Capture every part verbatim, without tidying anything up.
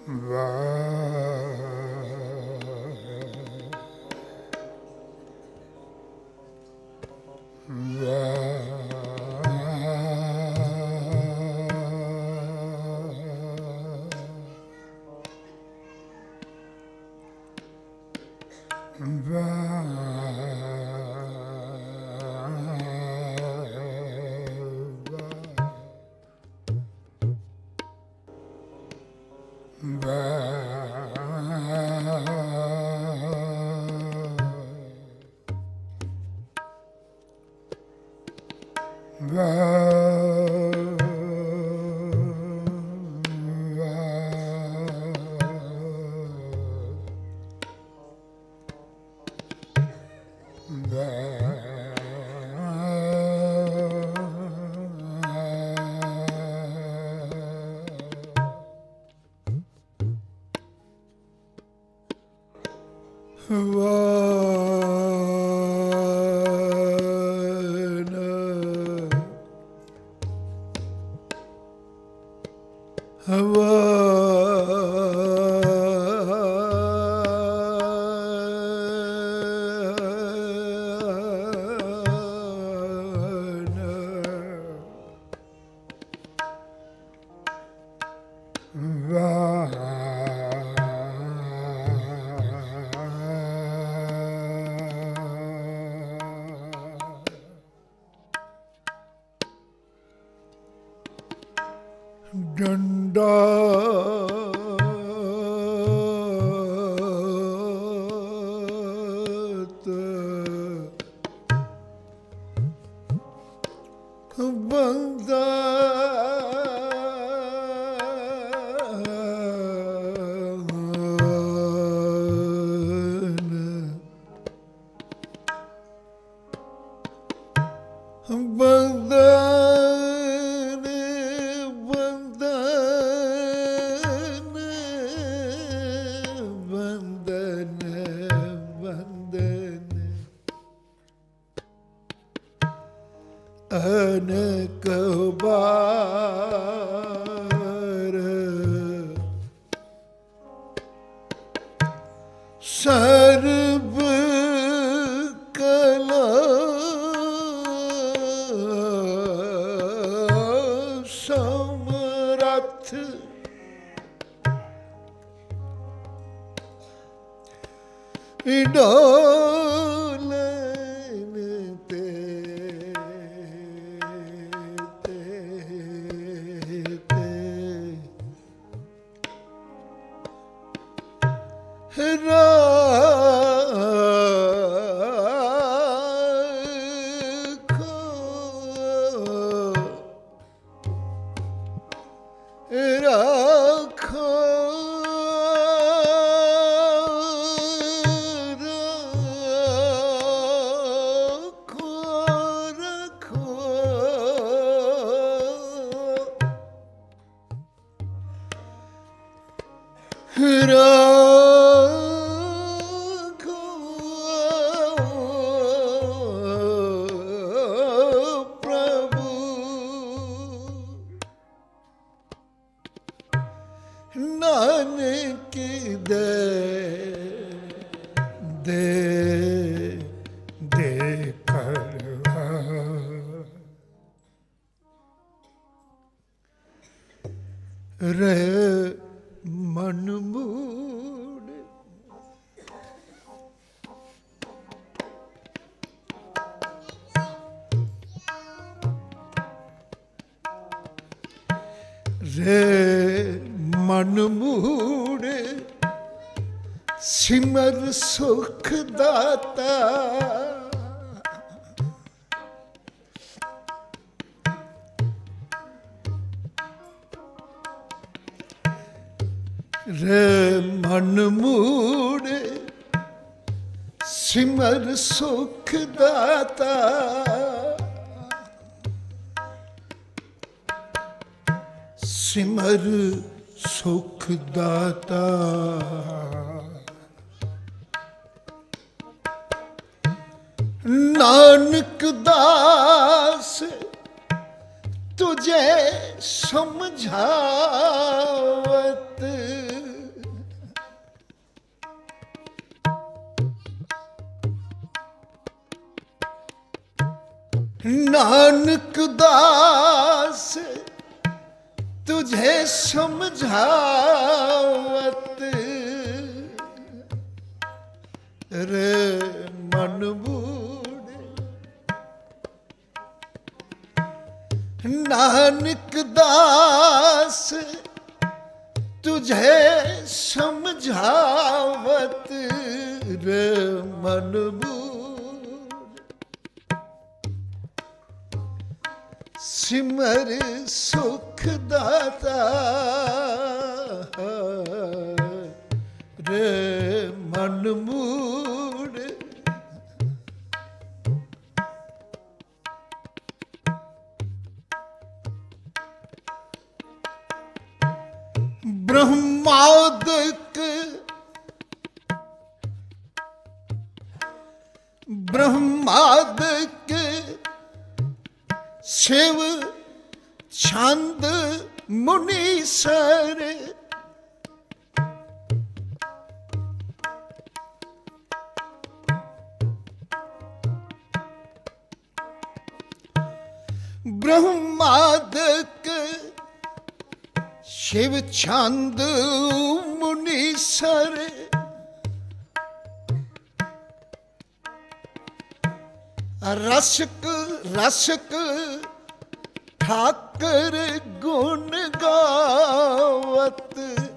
ਸੁਖ ਦਾਤਾ ਰੇ ਮਨ ਮੂੜੇ ਸਿਮਰ ਸੁਖ ਦਾਤਾ ਸਿਮਰ ਸੁਖ ਦਾਤਾ ਨਾਨਕ ਦਾਸ ਤੁਝੇ ਸਮਝਾਵਤ नानक दास तुझे समझावत रे मन बूढ़े। नानक दास तुझे समझावत रे मन बूढ़े। सिमर सुख दाता रे मन मूढ़े। ब्रह्मादिक ब्रह्मादिक शिव छंद मुनीसर ब्रह्मादिक शिव छंद मुनीसर रसक रसक ठाकर गुण गावत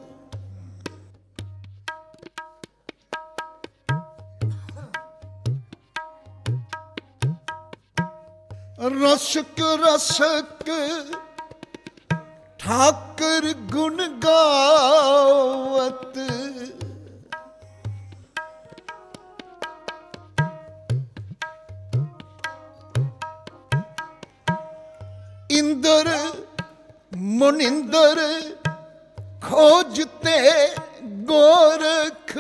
रसक रसक ठाकर गुण गावत इंदर मुनिंदर खोजते गोरख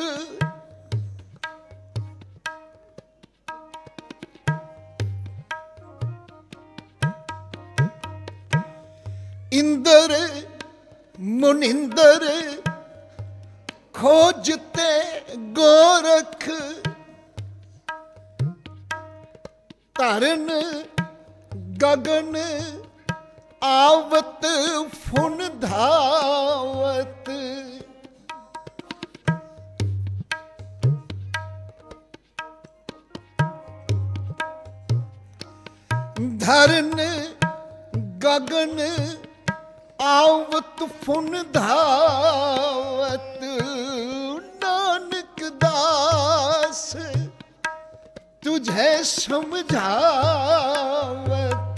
इंदर मुनिंदर खोजते गोरख तरन गगन आवत फुन धावत धरन गगन आवत फुन धावत नानक दास तुझे समझावत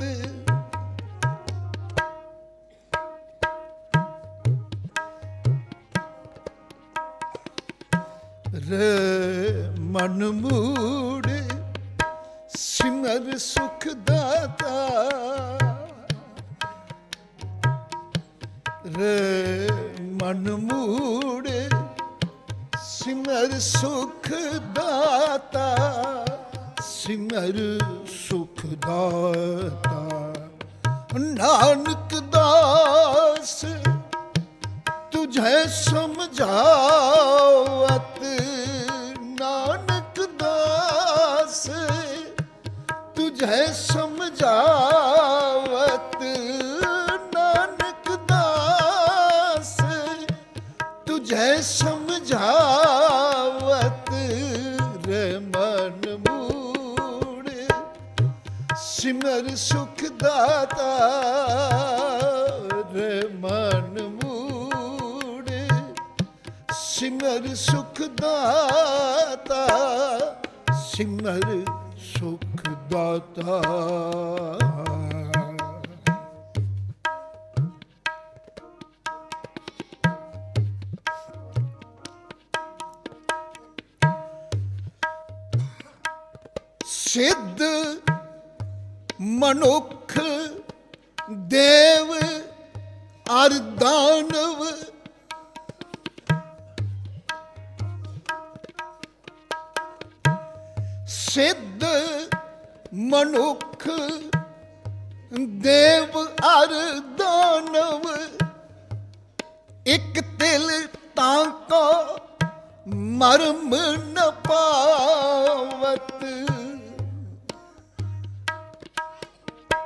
रे मन मूढ़े। सिमर सुख दाता रे मन मूढ़े। सिमर सुख दाता सिमर सुख दाता। नानक दास तुझे समझावत नानक दास तुझे समझावत नानक दास तुझे समझावत रे मन मूढ़े। सिमर सुख दाता रे मन मूढ़े। सिमर सुख दाता सिमर सुख दाता। सिद्ध मनुख देव और दानव सिद्ध मनुख देव और दानव एक तिल ताको मर्म न पावत।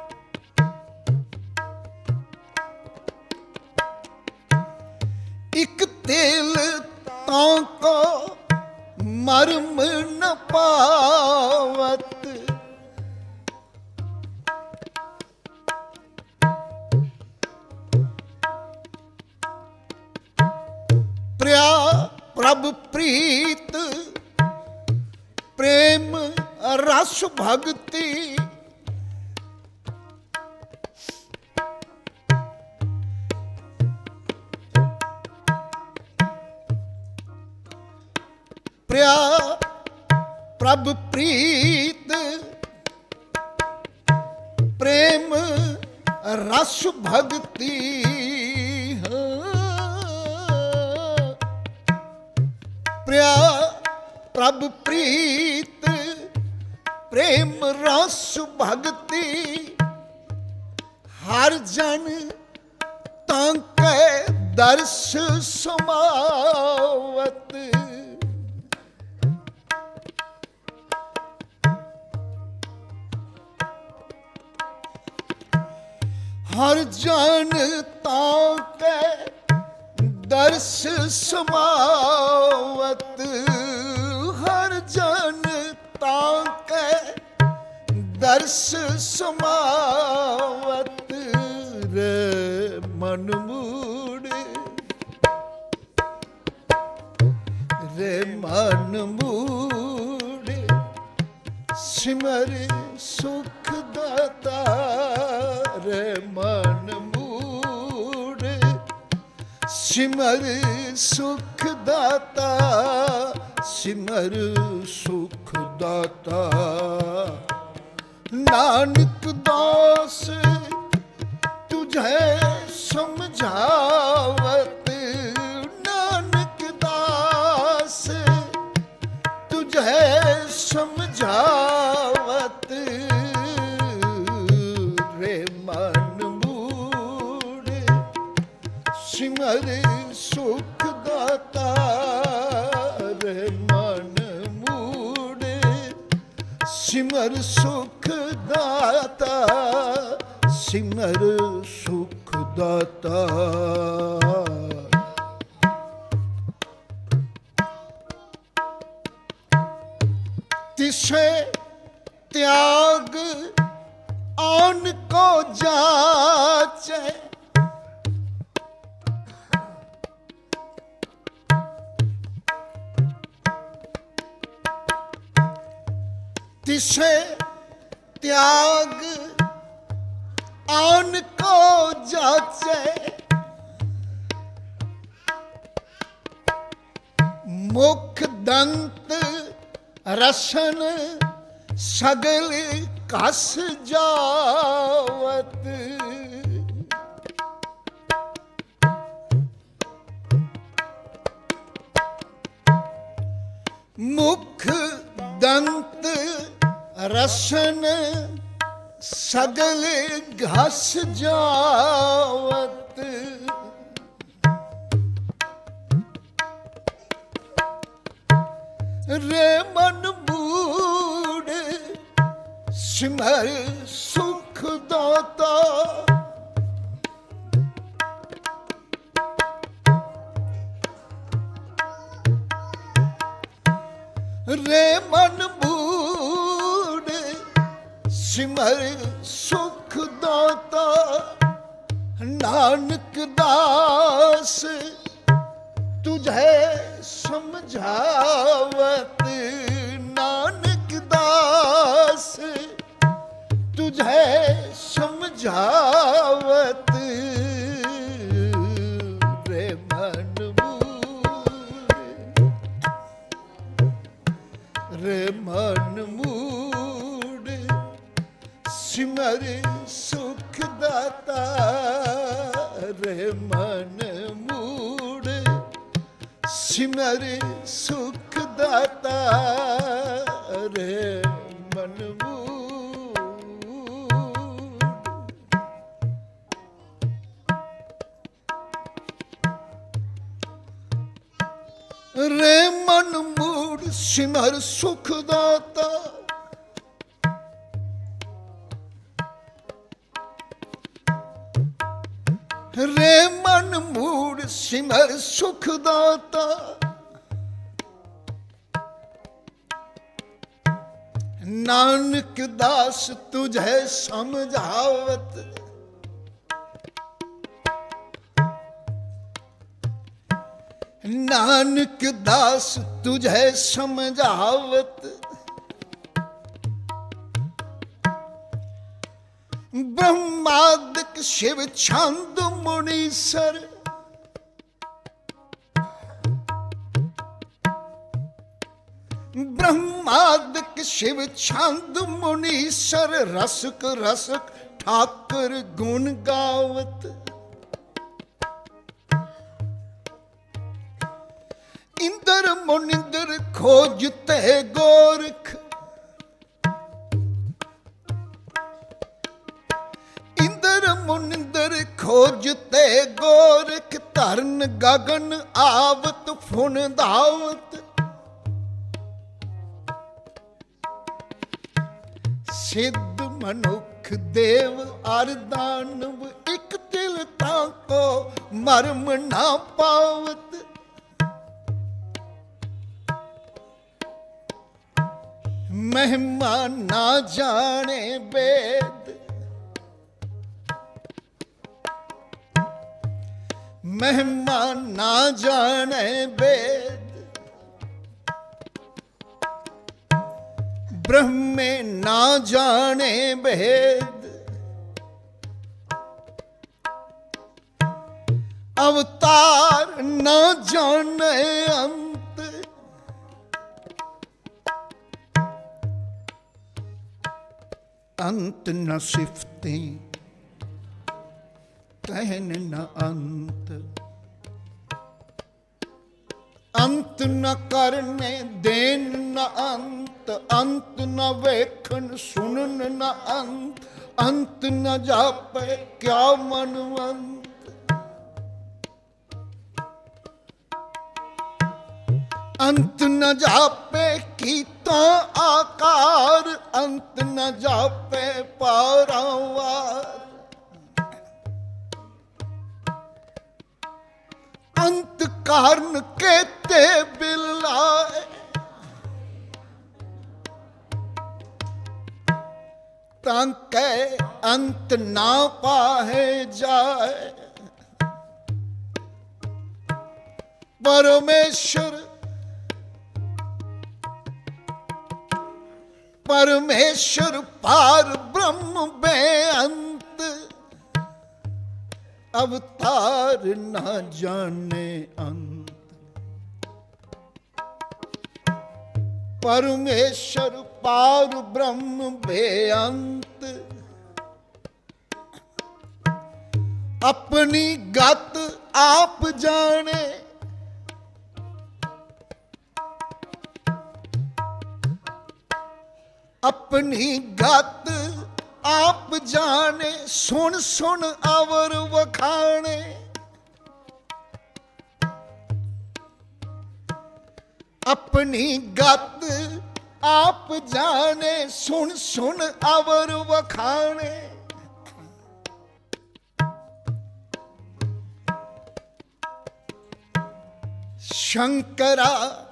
दिल ताको मर्म न पावत। प्रिया प्रभ प्रीत प्रेम रस भक्ति। प्रिया प्रभ प्रीत प्रेम रस भक्ति। प्रिया प्रभ प्रीत प्रेम रस भक्ति। हर जन तांके दर्श समावत। हर जन ताके दर्श समावत। हर जन ताके दर्श समावत। रे मन मूड़ रे मन मूड़ सिमर सुख दाता। रे मन मूड़ सिमर सुख दाता। सिमर सुख दाता। नानक दास तुझे समझावत। नानक दास तुझे समझावत। रे मन मूड़ सिमर सुख दाता। रे मन मूड़ सिमर सुख दाता। सिमर सुख दाता। तिसे त्याग आन को जाचे। तिसे त्याग आन को जाचे। मुख दंत रसन सगल कस जावत। मुख दंत रसन सगल घस जावत। रे मन मूड़ सिमर सुख दाता। रे मन मूड़ सिमर सुख दाता। नानक दास तुझे समझावत। नानक दास तुझे समझावत। रे मन मूड़ रे मन मूड़ सिमर सुख दाता। रे मन मूड़ सिमर सुख दाता। रे मन मूड़ रे मन मूड़ सिमर सुख दाता। रे मन मूड़ सिमर सुखदाता। नानक दास तुझे समझावत, नानक दास तुझे समझावत। ब्रह्मादिक शिव छंद मुनीसर, ब्रह्मादिक शिव छंद मुनीसर। रसक रसक ठाकर गुण गावत। इंद्र मुनिंद्र खोजते गोरख, इंद्र मुनिंद्र खोजते गोरख। धरन गगन आवत फुन धावत। सिद्ध मनुख देव अर दानव, एक दिल ताको मर्म ना पावत। महिमा ना जाने वेद, महिमा ना जाने वेद। ब्रह्म ना जाने भेद, अवतार ना जाने अंत। अंत न सिफते कहन न अंत, अंत न करने देन न अंत। अंत न वेखन सुनन न अंत, अंत न जापे क्या मनवंत। अंत न जापे कीता आकार, अंत न जापे पारावार। अंत कारण कहते बिलाए, तांके अंत ना पाहे जाए। परमेश्वर परमेश्वर पार ब्रह्म बेअंत, अवतार न जाने अंत। परमेश्वर पार ब्रह्म बेअंत, अपनी गत आप जाने। अपनी गत आप जाने, सुन सुन अवर वखाने। अपनी गत आप जाने, सुन सुन अवर वखाने। शंकरा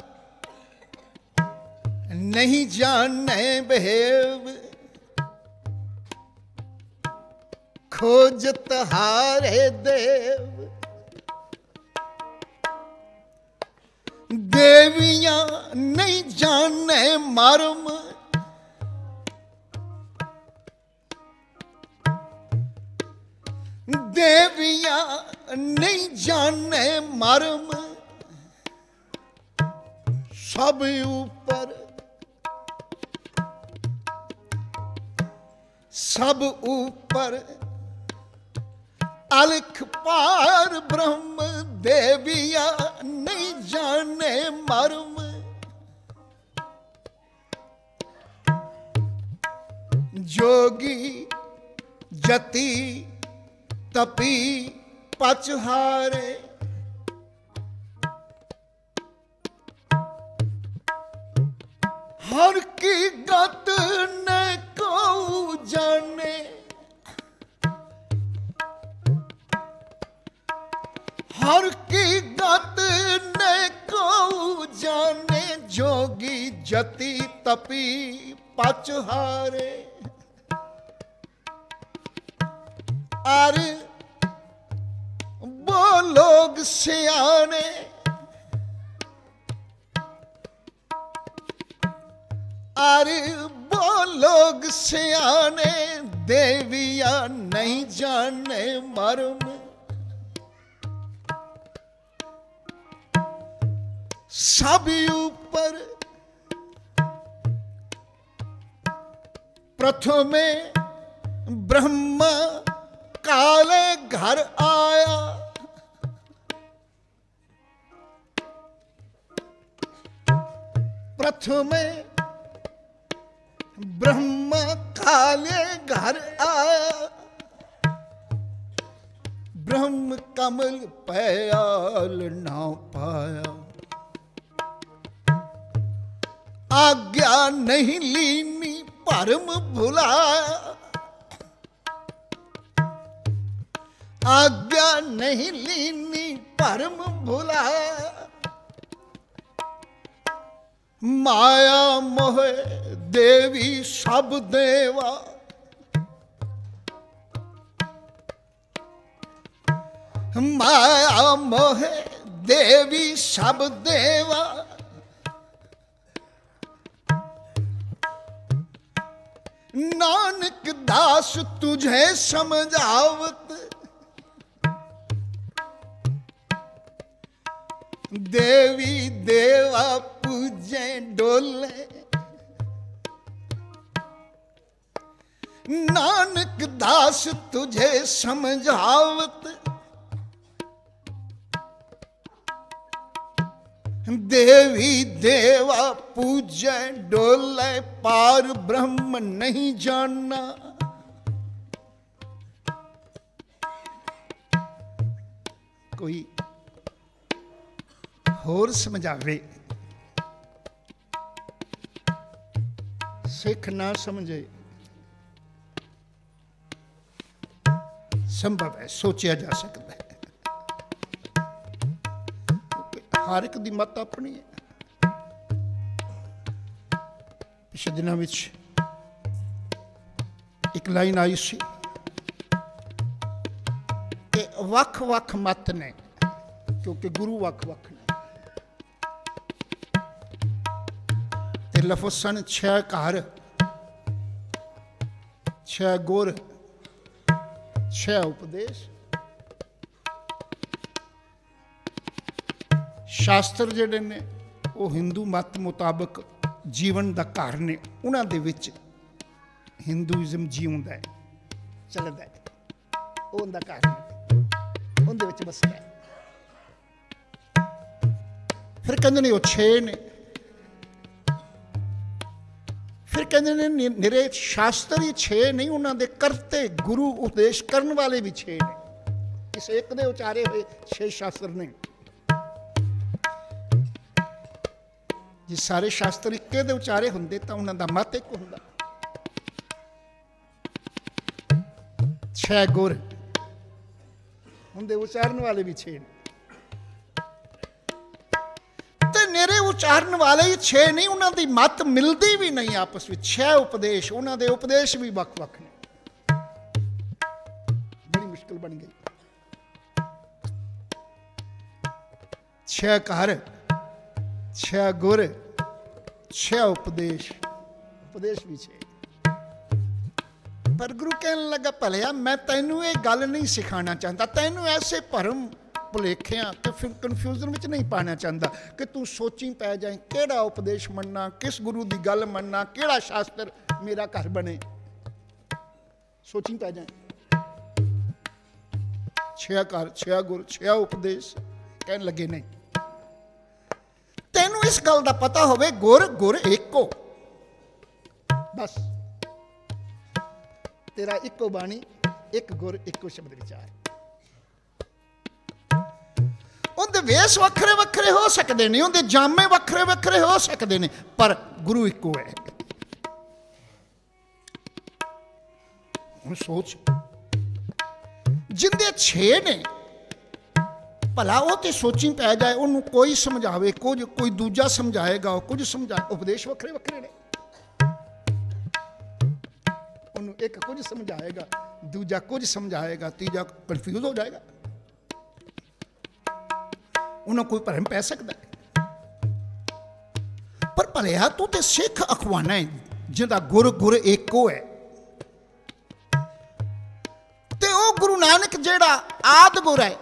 नहीं जाने भेव, खोजत हारे देव। देवियां नहीं जाने मर्म, देवियां नहीं जाने मर्म। सब ऊपर सब ऊपर अलख पार ब्रह्म, देविया नहीं जाने मर्म। जोगी जति तपी पचहारे, हर की गत न को जाने। हर की गत ने को जाने, जोगी जति तपी पचहारे। अरे वो लोग सियाने, अरे वो लोग सियाने, देविया नहीं जाने मर्म। सब ऊपर प्रथमे ब्रह्मा काले घर आया। प्रथमे ब्रह्मा काले घर आया, ब्रह्म कमल पयाल ना पाया। आज्ञा नहीं लीनी परम भुलाया, आज्ञा नहीं लीनी परम भुलाया। माया मोह देवी सब देवा, माया मोह देवी सब देवा। नानक दास तुझे समझावत, देवी देवा पूजे डोले। नानक दास तुझे समझावत, देवी देवा पूजे डोले। पार ब्रह्म नहीं जानना, कोई होर समझावे, सिख ना समझे, संभव है, सोचा जा सकता है। हर एक दी मत अपनी है। पिछले दिनों में एक लाइन आई सी कि वख वख मत ने, क्योंकि गुरु वख वख ने। ते लफज सन छह घर, छह गुर, छह उपदेश। शास्त्र जिहड़े ने वो हिंदू मत मुताबक जीवन का घर ने, उन्हां दे विच हिंदूइज्म जीउंदा है, चलदा है, वो उनका घर है, उनदे विच बसदा है। फिर कहंदे ने वो छे ने, फिर कहंदे ने निरे शास्त्र ही छे नहीं, उन्हां दे करते गुरु उपदेश करन वाले भी छे ने। इस एक दे उचारे हुए छे शास्त्र नहीं। जे सारे शास्त्र इक्के दे उचारे हुंदे तां उन्हां दा मत एक हुंदा। छह गुर हुंदे, उचारण वाले भी छे ने। ते निरे उचारण वाले ही छे नहीं, उन्हां दी मत मिलदी भी नहीं आपस में। छह उपदेश, उन्हां दे उपदेश भी वख वख ने। बड़ी मुश्किल बन गई। छह घर, छह गुर, छह उपदेश, उपदेश भी छे। पर गुरु कहने लगा, भलिया मैं तैनू ये गल नहीं सिखाना चाहता, तैनू ऐसे भरम भुलेखियां ते फिर कन्फ्यूजन में नहीं पाना चाहता कि तू सोची पै जाए केड़ा उपदेश मनना, किस गुरु की गल मनना, केड़ा शास्त्र मेरा घर बने। सोची पै जाए। छह घर, छह गुर, छह उपदेश। कहने लगे नहीं, तेनू इस गल का पता होवे गुर गुर एको, बस तेरा इको बाणी, एक गुर, इको शब्द विचार। उनके वेश वखरे वखरे हो सकते हैं, उनके जामे वखरे वखरे हो सकते हैं, पर गुरु इको है। हुण सोच, जिंदे छे ने भला वो तो सोची पै जाए, उन्होंने कोई समझावे, कुछ कोई दूजा समझाएगा, कुछ समझा, उपदेश वखरे वखरे ने। उन्होंने एक कुछ समझाएगा, दूजा कुछ समझाएगा, तीजा कन्फ्यूज हो जाएगा। उन्होंने कोई भरम पै सकता है। पर भलिया तू तो सिख अखवाना है जिंदा गुर गुर एको है, ते ओ गुरु नानक जेड़ा आद गुर है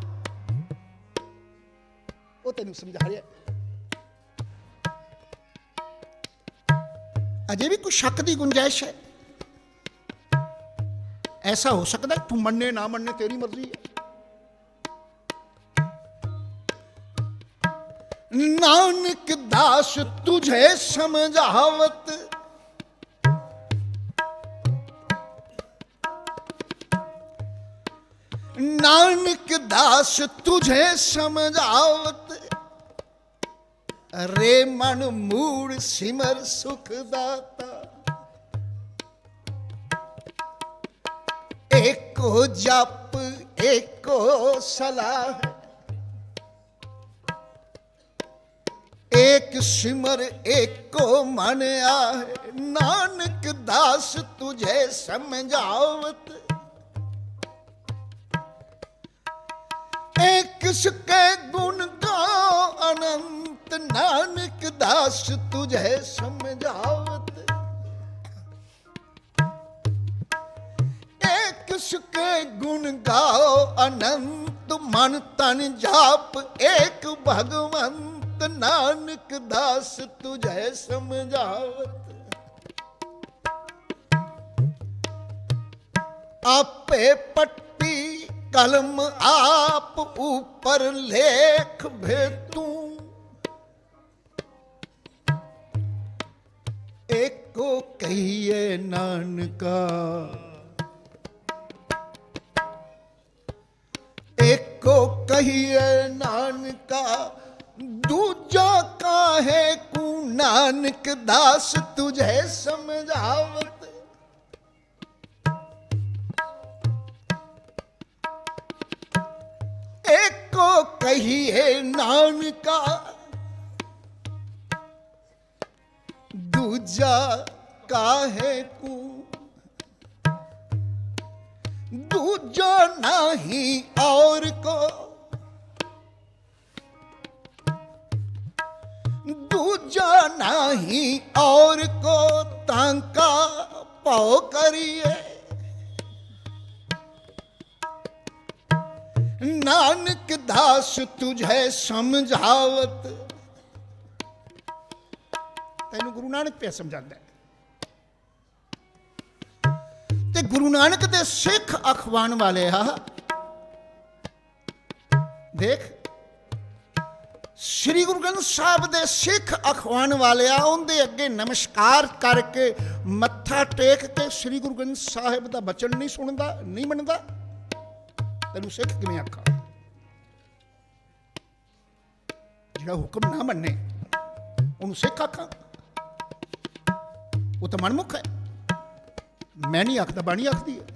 वो तेन समझा रहा है। अजे भी कोई शक की गुंजाइश है? ऐसा हो सकता है तू मन्ने ना मन्ने तेरी मर्जी है। नानक दास तुझे समझावत, नानक दास तुझे समझावत, रे मन मूड सिमर सुखदाता। एको जप एको सलाह, एक सिमर एको मन आहे। नानक दास तुझे समझावत, एक सके गुण गाओ अनंत। नानक दास तुझे समझावत, एक सके गुण गाओ अनंत। मन तन जाप एक भगवंत। नानक दास तुझे समझावत, आपे पट्टी कलम आप ऊपर लेख भेतू। एको कहिए नानका, एको कहिए नानका। दूजा काहे कू नानक दास तुझे समझावत। एको कहिए नानका, दूजा काहे कू। दूजा नहीं और को, दूजा नहीं और को। तांका पाओ करिए, नानक दास तुझे समझावत। तेन गुरु नानक पे समझाता है। ते गुरु नानक दे सिख अखवान वाले हा देख, श्री गुरु ग्रंथ साहब दे सिख अखवान वाले उनके अगे नमस्कार करके मत्था टेक के श्री गुरु ग्रंथ साहब का बचन नहीं सुनता, नहीं मनता। तेन सिख किवें आखा? जिहड़ा हुक्म ना मन्ने उन्होंने सिख आखा? वो तो मनमुख है। मैं नहीं आखदा, बाणी आखदी है।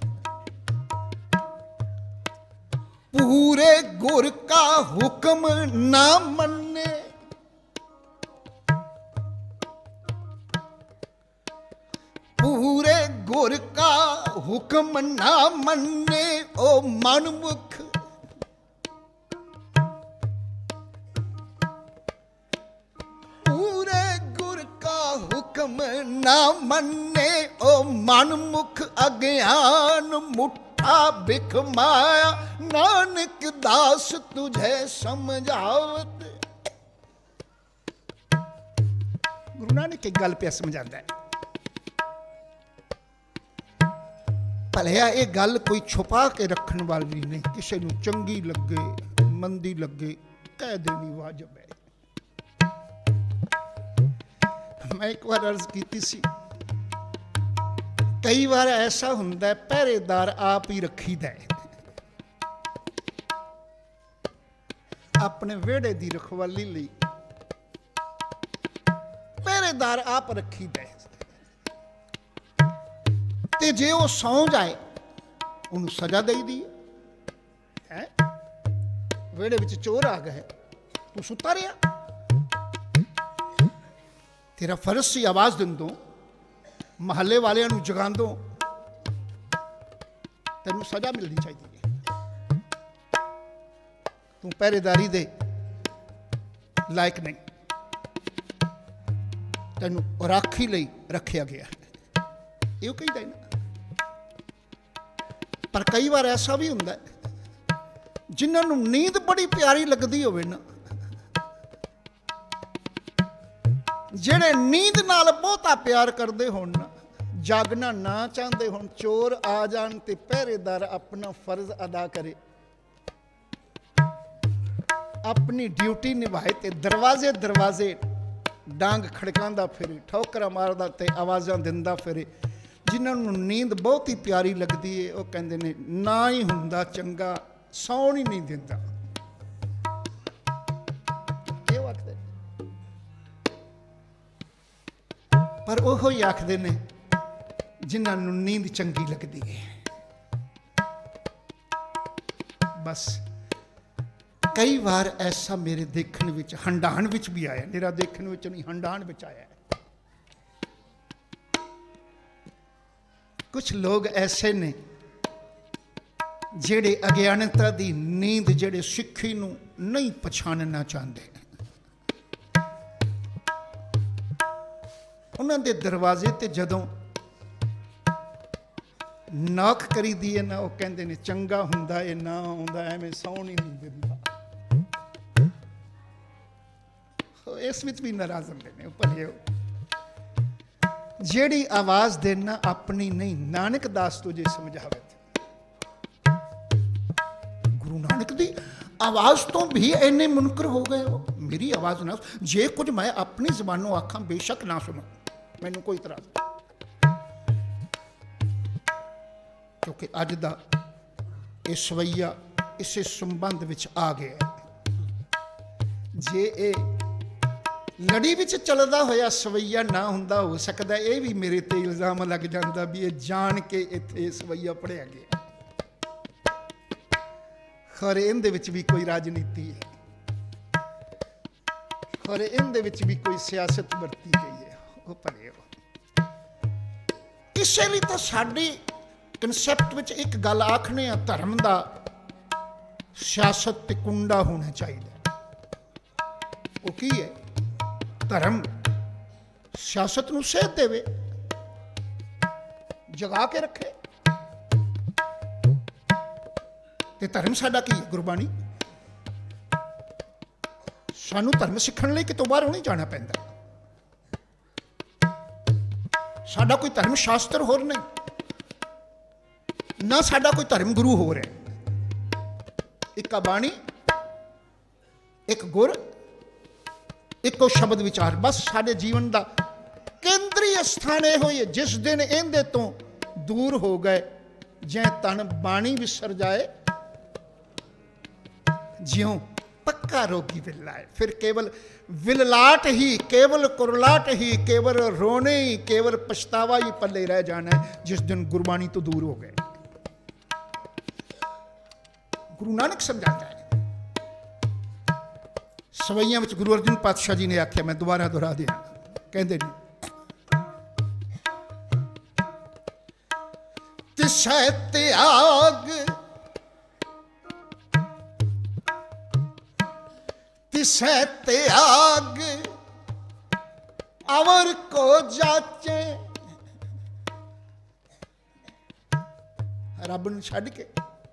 पूरे गुर का हुक्म ना मन्ने, पूरे गुर का हुक्म ना मन्ने। ओ मनमुख, पूरे गुर का हुक्म ना मन्ने। ओ मनमुख अज्ञान मुठा बिख माया। नानक दास तुझे समझावत। गुरु नानक एक गल पे समझाता है। भलिया ये गल कोई छुपा के रखने वाली नहीं, किसी को चंगी लगे मंदी लगे कह देनी वाजिब है। मैं एक बार अर्ज की सी, कई बार ऐसा हुंदा है पहरेदार आप ही रखीदा है, अपने वेड़े की रखवाली लई पहरेदार आप रखीदा है। ते जे वो सौ जाए उन्होंने सजा दई दी है। ਵਿਹੜੇ ਵਿੱਚ ਚੋਰ ਆ ਗਏ, ਤੂੰ ਸੁੱਤਾ ਰਿਹਾ। ਤੇਰਾ ਫਰਜ਼ ਸੀ ਆਵਾਜ਼ ਦਿੰਦੋ, ਮਹੱਲੇ ਵਾਲਿਆਂ ਨੂੰ ਜਗਾਉਂਦੋ, ਤੈਨੂੰ ਸਜ਼ਾ ਮਿਲਣੀ ਚਾਹੀਦੀ ਹੈ। ਤੂੰ ਪਹਿਰੇਦਾਰੀ ਦੇ ਲਾਇਕ ਨਹੀਂ, ਤੈਨੂੰ ਰਾਖੀ ਲਈ ਰੱਖਿਆ ਗਿਆ। ਇਹ ਕਹਿੰਦਾ ਨਾ। ਪਰ ਕਈ ਵਾਰ ਐਸਾ ਵੀ ਹੁੰਦਾ ਜਿਨ੍ਹਾਂ ਨੂੰ ਨੀਂਦ ਬੜੀ ਪਿਆਰੀ ਲੱਗਦੀ ਹੋਵੇ ਨਾ, ਜਿਹੜੇ ਨੀਂਦ ਨਾਲ ਬਹੁਤਾ ਪਿਆਰ ਕਰਦੇ ਹੋਣ ਨਾ, ਜਾਗਣਾ ਨਾ ਚਾਹੁੰਦੇ ਹੋਣ, ਚੋਰ ਆ ਜਾਣ ਤੇ ਪਹਿਰੇਦਾਰ ਆਪਣਾ ਫਰਜ਼ ਅਦਾ ਕਰੇ, ਆਪਣੀ ਡਿਊਟੀ ਨਿਭਾਏ ਤੇ ਦਰਵਾਜ਼ੇ ਦਰਵਾਜ਼ੇ ਡਾਂਗ ਖੜਕਾਉਂਦਾ ਫਿਰੇ, ਠੋਕਰਾਂ ਮਾਰਦਾ ਤੇ ਆਵਾਜ਼ਾਂ ਦਿੰਦਾ ਫਿਰੇ। ਜਿਨ੍ਹਾਂ ਨੂੰ ਨੀਂਦ ਬਹੁਤ ਹੀ ਪਿਆਰੀ ਲੱਗਦੀ ਹੈ, ਉਹ ਕਹਿੰਦੇ ਨੇ ਨਾ ਹੀ ਹੁੰਦਾ ਚੰਗਾ, ਸੌਣ ਹੀ ਨਹੀਂ ਦਿੰਦਾ। ਇਹ ਆਖਦੇ, ਪਰ ਉਹ ਹੀ ਆਖਦੇ ਨੇ ਜਿਨ੍ਹਾਂ ਨੂੰ ਨੀਂਦ ਚੰਗੀ ਲੱਗਦੀ ਹੈ। ਬਸ ਕਈ ਵਾਰ ਐਸਾ ਮੇਰੇ ਦੇਖਣ ਵਿੱਚ, ਹੰਡਾਣ ਵਿੱਚ ਵੀ ਆਇਆ, ਮੇਰਾ ਦੇਖਣ ਵਿੱਚ ਨਹੀਂ, ਹੰਡਾਣ ਵਿੱਚ ਆਇਆ। ਕੁਛ ਲੋਕ ਐਸੇ ਨੇ ਜਿਹੜੇ ਅਗਿਆਨਤਾ ਦੀ ਨੀਂਦ, ਜਿਹੜੇ ਸਿੱਖੀ ਨੂੰ ਨਹੀਂ ਪਛਾਣਨਾ ਚਾਹੁੰਦੇ। ਉਹਨਾਂ ਦੇ ਦਰਵਾਜ਼ੇ ਤੇ ਜਦੋਂ ਨੌਕ ਕਰੀਦੀ ਹੈ ਨਾ, ਉਹ ਕਹਿੰਦੇ ਨੇ ਚੰਗਾ ਹੁੰਦਾ ਇਹ ਨਾ ਆਉਂਦਾ, ਐਵੇਂ ਸੌਣ ਹੀ ਨਹੀਂ ਦਿੰਦਾ। ਇਸ ਵਿੱਚ ਵੀ ਨਾਰਾਜ਼ ਹੁੰਦੇ ਨੇ। ਭਲਿਓ, ਜਿਹੜੀ ਆਵਾਜ਼ ਦੇਣਾ ਆਪਣੀ ਨਹੀਂ, ਨਾਨਕ ਦਾਸ ਤੁਝੇ ਸਮਝਾਵੇ। ਗੁਰੂ ਨਾਨਕ ਦੀ ਆਵਾਜ਼ ਤੋਂ ਵੀ ਇੰਨੇ ਮੁਨਕਰ ਹੋ ਗਏ ਹੋ। ਮੇਰੀ ਆਵਾਜ਼ ਨਾ, ਜੇ ਕੁਝ ਮੈਂ ਆਪਣੀ ਜ਼ਬਾਨੋਂ ਆਖਾਂ ਬੇਸ਼ੱਕ ਨਾ ਸੁਣੋ, ਮੈਨੂੰ ਕੋਈ ਇਤਰਾਜ਼ ਨਹੀਂ, ਕਿਉਂਕਿ ਅੱਜ ਦਾ ਇਹ ਸਵਈਆ ਇਸੇ ਸੰਬੰਧ ਵਿੱਚ ਆ ਗਿਆ। ਜੇ ਇਹ ਲੜੀ ਵਿੱਚ ਚੱਲਦਾ ਹੋਇਆ ਸਵਈਆ ਨਾ ਹੁੰਦਾ, ਹੋ ਸਕਦਾ ਇਹ ਵੀ ਮੇਰੇ ਤੇ ਇਲਜ਼ਾਮ ਲੱਗ ਜਾਂਦਾ ਵੀ ਇਹ ਜਾਣ ਕੇ ਇੱਥੇ ਸਵਈਆ ਪੜਿਆ ਗਿਆ। ਖਰੇ ਇਹਦੇ ਵਿੱਚ ਵੀ ਕੋਈ ਰਾਜਨੀਤੀ ਹੈ, ਖਰੇ ਇਹਦੇ ਵਿੱਚ ਵੀ ਕੋਈ ਸਿਆਸਤ ਵਰਤੀ ਗਈ ਹੈ। ਉਹ ਭਲੇ ਹੋ। ਇਸੇ ਲਈ ਤਾਂ ਸਾਡੀ ਕਨਸੈਪਟ ਵਿੱਚ ਇੱਕ ਗੱਲ ਆਖਣੇ ਆ, ਧਰਮ ਦਾ ਸਿਆਸਤ ਤੇ ਕੁੰਡਾ ਹੋਣਾ ਚਾਹੀਦਾ। ਉਹ ਕੀ ਹੈ? ਧਰਮ ਸਿਆਸਤ ਨੂੰ ਸੇਧ ਦੇਵੇ, ਜਗਾ ਕੇ ਰੱਖੇ। ਤੇ ਧਰਮ ਸਾਡਾ ਕੀ ਹੈ? ਗੁਰਬਾਣੀ। ਸਾਨੂੰ ਧਰਮ ਸਿੱਖਣ ਲਈ ਕਿਤੋਂ ਬਾਹਰੋਂ ਨਹੀਂ ਜਾਣਾ ਪੈਂਦਾ। ਸਾਡਾ ਕੋਈ ਧਰਮ ਸ਼ਾਸਤਰ ਹੋਰ ਨਹੀਂ, ਨਾ ਸਾਡਾ ਕੋਈ ਧਰਮ ਗੁਰੂ ਹੋਰ ਹੈ। ਇੱਕ ਬਾਣੀ, ਇੱਕ ਗੁਰ, ਇੱਕੋ ਸ਼ਬਦ ਵਿਚਾਰ, ਬਸ ਸਾਡੇ ਜੀਵਨ ਦਾ ਕੇਂਦਰੀ ਸਥਾਨ ਇਹ ਹੋਈ ਹੈ। ਜਿਸ ਦਿਨ ਇਹਦੇ ਤੋਂ ਦੂਰ ਹੋ ਗਏ, ਜੇ ਤਨ ਬਾਣੀ ਵਿਸਰ ਜਾਏ, ਜਿਉਂ ਪੱਕਾ ਰੋਗੀ ਵਿਲਾਏ। ਫਿਰ ਕੇਵਲ ਵਿਲਲਾਟ ਹੀ, ਕੇਵਲ ਕੁਰਲਾਟ ਹੀ, ਕੇਵਲ ਰੋਣੇ ਹੀ, ਕੇਵਲ ਪਛਤਾਵਾ ਹੀ ਪੱਲੇ ਰਹਿ ਜਾਣਾ ਹੈ, ਜਿਸ ਦਿਨ ਗੁਰਬਾਣੀ ਤੋਂ ਦੂਰ ਹੋ ਗਏ। ਗੁਰੂ ਨਾਨਕ ਸਮਝਾਤਾ ਹੈ। ਸਵਈਆਂ ਵਿੱਚ ਗੁਰੂ ਅਰਜਨ ਪਾਤਸ਼ਾਹ ਜੀ ਨੇ ਆਖਿਆ, ਮੈਂ ਦੁਬਾਰਾ ਦੁਹਰਾ ਦਿਆਂ, ਕਹਿੰਦੇ ਨੇ ਤਿਸੈ ਤਿਆਗ ਤਿਸੈ ਤਿਆਗ ਅਵਰ ਕੋ ਜਾਚੇ। ਰੱਬ ਨੂੰ ਛੱਡ ਕੇ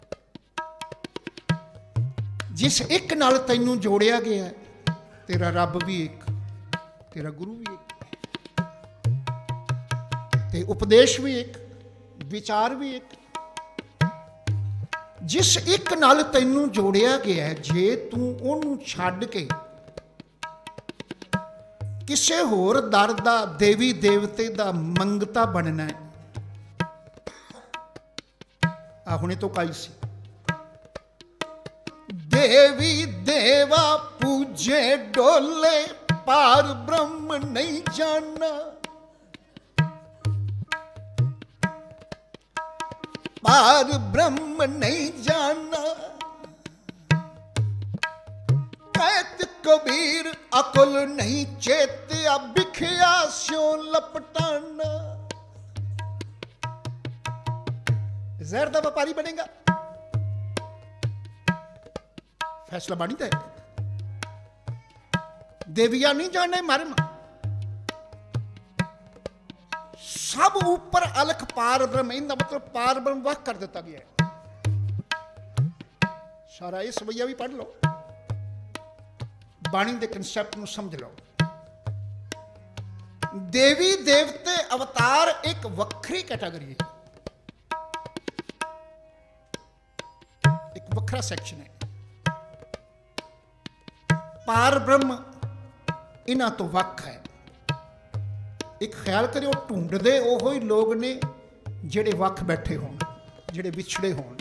ਜਿਸ ਇੱਕ ਨਾਲ ਤੈਨੂੰ ਜੋੜਿਆ ਗਿਆ, ਤੇਰਾ ਰੱਬ ਵੀ ਇੱਕ, ਤੇਰਾ ਗੁਰੂ ਵੀ ਇੱਕ, ਤੇ ਉਪਦੇਸ਼ ਵੀ ਇੱਕ, ਵਿਚਾਰ ਵੀ ਇੱਕ। ਜਿਸ ਇੱਕ ਨਾਲ ਤੈਨੂੰ ਜੋੜਿਆ ਗਿਆ, ਜੇ ਤੂੰ ਉਹਨੂੰ ਛੱਡ ਕੇ ਕਿਸੇ ਹੋਰ ਦਰ ਦਾ, ਦੇਵੀ ਦੇਵਤੇ ਦਾ ਮੰਗਤਾ ਬਣਨਾ ਹੈ। ਆ ਹੁਣੇ ਤੋਂ ਕਾਈ ਸੀ, ਦੇਵੀ ਦੇਵਾ ਪੂਜੇ ਡੋਲੇ, ਪਾਰ ਬ੍ਰਹਮ ਨਹੀਂ ਜਾਣਾ। ਪਾਰ ਬ੍ਰਹਮ ਨਹੀਂ ਜਾਣਾ। कबीर अकुल नहीं चेत्या बिखिया स्यों लपटाना। जहर का व्यापारी बनेगा, फैसला बाणी का है। देविया नहीं जाने मर्म, सब ऊपर अलख पार ब्रह्म, इनका मतलब पार ब्रह्म वह कर दिता गया है। सारा ये सवैया भी पढ़ लो, बाणी के कंसैप्ट को समझ लो। देवी देवते अवतार एक वक्री कैटेगरी है, एक वखरा सेक्शन है। पार ब्रह्म इन्हां तो वख है। एक ख्याल करियो, ढूंढते ओहो ही लोग ने जेड़े वख बैठे होण, जेड़े विछड़े होण।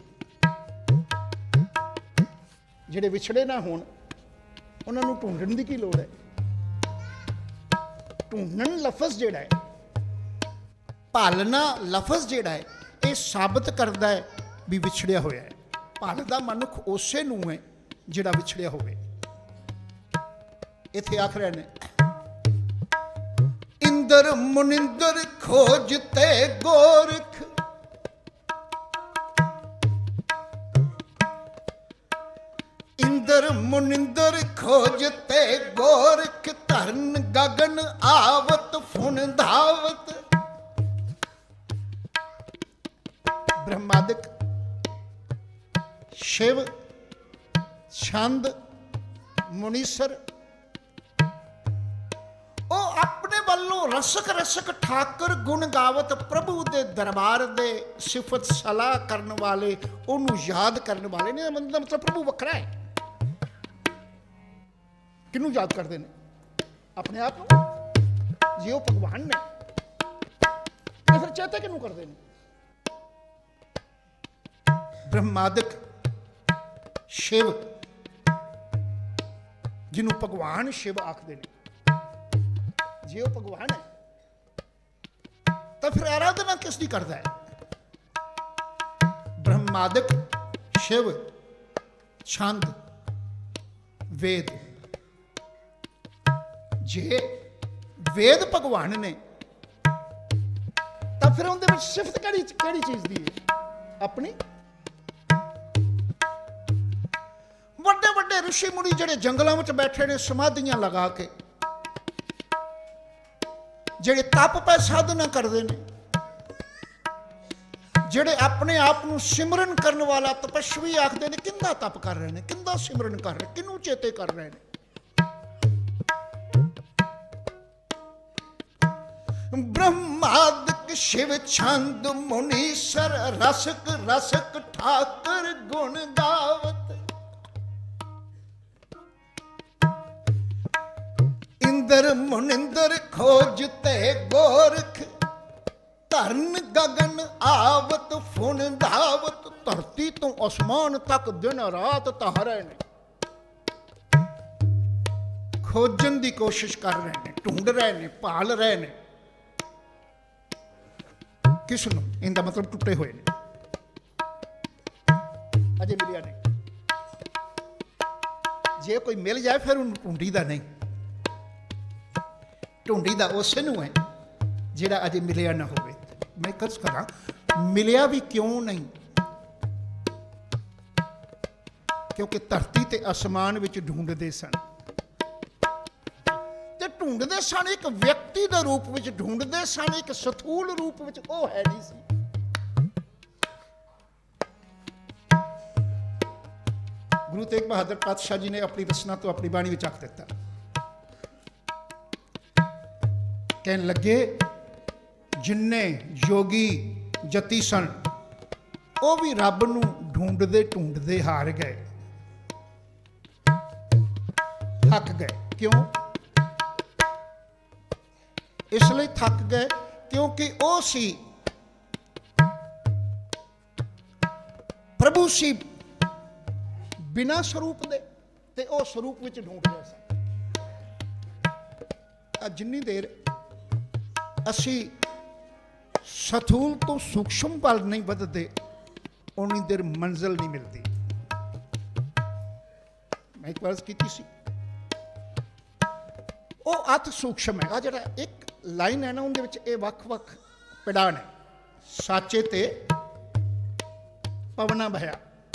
जेड़े विछड़े ना होण उन्होंने ढूंढण की की लोड़ है। ढूंढण लफज जेड़ा है, पालना लफज जेड़ा है, ये साबित करता है भी विछड़िया होया है। पालदा मनुख उसे नूं है जेड़ा विछड़िया होवे। इथे आख रहे ने, इंदर मुनिंदर खोजते गोरख, इंदर मुनिंदर खोजते गोरख, धरन गगन आवत फुन धावत। ब्रह्मादिक शिव छंद मुनीसर ओ अपने वालों रसक रसक ठाकर गुण गावत, प्रभु दे दरबार दे सिफत सलाह करने वाले, उन्होंने याद करने वाले। नहीं मतलब प्रभु वखरा है। किनू याद करते हैं? अपने आप को, जियो भगवान ने। तो फिर चेते किनू करते हैं? ब्रह्मादिक शिव, जिन्हों भगवान शिव आखते हैं, जियो भगवान है, तो फिर आराधना किसकी करता है? ब्रह्मादिक शिव छंद वेद। जे वेद भगवान ने, तो फिर उनके सिफत केड़ी केड़ी चीज दी है? अपनी। वड्डे वड्डे ऋषि मुनि जेड़े जंगलों में बैठे ने समाधियां लगा के, जेड़े तप पे साधना करते हैं, जेड़े अपने आप को सिमरन करने वाला तपस्वी आखते हैं, किंदा तप कर रहे हैं, किंदा सिमरन कर रहे, किनू चेते कर रहे हैं? ब्रह्मादिक शिव छंद मुनीसर, रसक रसक ठाकर गुण गावत। इंदर मुनिंदर खोजते गोरख, धरन गगन आवत फुन धावत। धरती तो आसमान तक दिन रात तहरे ने, खोजन की कोशिश कर रहे हैं, ढूंढ रहे हैं, भाल रहे हैं। किसनों? इनका मतलब टुटे हुए ने, अजे मिलिया नहीं। जे कोई मिल जाए फिर उन्हें ढूंढीदा नहीं, ढूंढीदा उसे नूं है जेड़ा अजे मिलिया ना होवे। मैं कर्ज करा, मिलिया भी क्यों नहीं? क्योंकि धरती ते आसमान विच ढूंढते सन, ते ढूंढते सन एक व्यक्ति के रूप में, ढूंढते सन एक स्थूल रूप में, वो है नहीं सी। गुरु तेग बहादुर पातशाह जी ने अपनी रचना तो अपनी बाणी में आख दिता, कहन लगे जिन्ने योगी जती सन वो भी रब नूं ढूंढते ढूंढते हार गए, थक गए। क्यों? इसलिए थक गए क्योंकि वो सी प्रभु सी बिना स्वरूप दे, ते ओ स्वरूप विच ढूंढ रहे सन। जिन्नी देर असी सथूल तो सूक्ष्म पल नहीं बदते, उन्नी देर मंजिल नहीं मिलती। मैं एक बार की सी ਉਹ ਅਤ ਸੂਖਸ਼ਮ ਹੈ। ਆ ਜਿਹੜਾ ਇੱਕ ਲਾਈਨ ਹੈ ਨਾ, ਉਹਦੇ ਵਿੱਚ ਇਹ ਵੱਖ-ਵੱਖ ਪਿੜਾਂ ਨੇ। ਸਾਚੇ ਤੇ ਪਵਨਾ ਭਇਆ,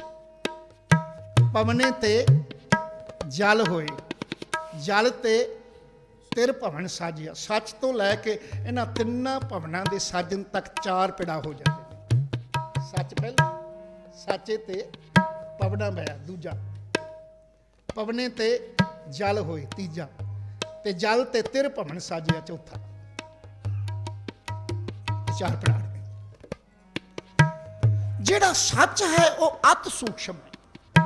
ਪਵਨੇ ਤੇ ਜਲ ਹੋਏ, ਜਲ ਤੇ ਤਿਰ ਭਵਨ ਸਾਜਿਆ। ਸੱਚ ਤੋਂ ਲੈ ਕੇ ਇਹਨਾਂ ਤਿੰਨਾਂ ਭਵਨਾਂ ਦੇ ਸਾਜਨ ਤੱਕ ਚਾਰ ਪਿੜਾ ਹੋ ਜਾਂਦੇ ਨੇ। ਸੱਚ ਪਹਿਲਾ, ਸਾਚੇ ਤੇ ਪਵਨਾ ਭਇਆ ਦੂਜਾ, ਪਵਨੇ ਤੇ ਜਲ ਹੋਏ ਤੀਜਾ, ਤੇ ਜਲ ਤੇ ਤਿਰ ਭਵਨ ਸਾਜਿਆ ਚੌਥਾ। ਚਾਰ ਪਿੜਾ ਨੇ। ਜਿਹੜਾ ਸੱਚ ਹੈ ਉਹ ਅਤ ਸੂਖਸ਼ਮ ਹੈ।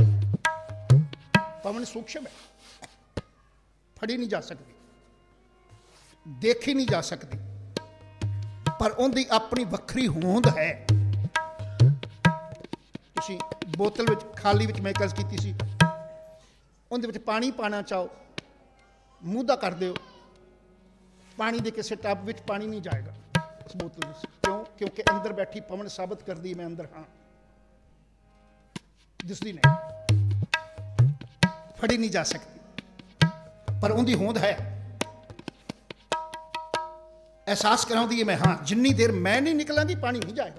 ਪਵਨ ਸੂਖਸ਼ਮ ਹੈ, ਫੜੀ ਨਹੀਂ ਜਾ ਸਕਦੀ, ਦੇਖੀ ਨਹੀਂ ਜਾ ਸਕਦੀ, ਪਰ ਉਹਦੀ ਆਪਣੀ ਵੱਖਰੀ ਹੋਂਦ ਹੈ। ਤੁਸੀਂ ਬੋਤਲ ਵਿੱਚ ਖਾਲੀ ਵਿੱਚ ਮੈਂ ਕਸ ਕੀਤੀ ਸੀ, ਉਹਦੇ ਵਿੱਚ ਪਾਣੀ ਪਾਣਾ ਚਾਹੋ, ਮੂੰਹ ਦਾ ਕਰ ਦਿਓ, ਪਾਣੀ ਦੇ ਕਿਸੇ ਟੱਬ ਵਿੱਚ ਪਾਣੀ ਨਹੀਂ ਜਾਏਗਾ ਇਸ ਬੋਤਲ ਵਿੱਚ। ਕਿਉਂ? ਕਿਉਂਕਿ ਅੰਦਰ ਬੈਠੀ ਪਵਨ ਸਾਬਤ ਕਰਦੀ ਮੈਂ ਅੰਦਰ ਹਾਂ, ਦਿਸਦੀ ਨਹੀਂ, ਫੜੀ ਨਹੀਂ ਜਾ ਸਕਦੀ, ਪਰ ਉਹਦੀ ਹੋਂਦ ਹੈ। ਅਹਿਸਾਸ ਕਰਾਉਂਦੀ ਹੈ ਮੈਂ ਹਾਂ। ਜਿੰਨੀ ਦੇਰ ਮੈਂ ਨਹੀਂ ਨਿਕਲਾਂਗੀ ਪਾਣੀ ਨਹੀਂ ਜਾਏਗਾ।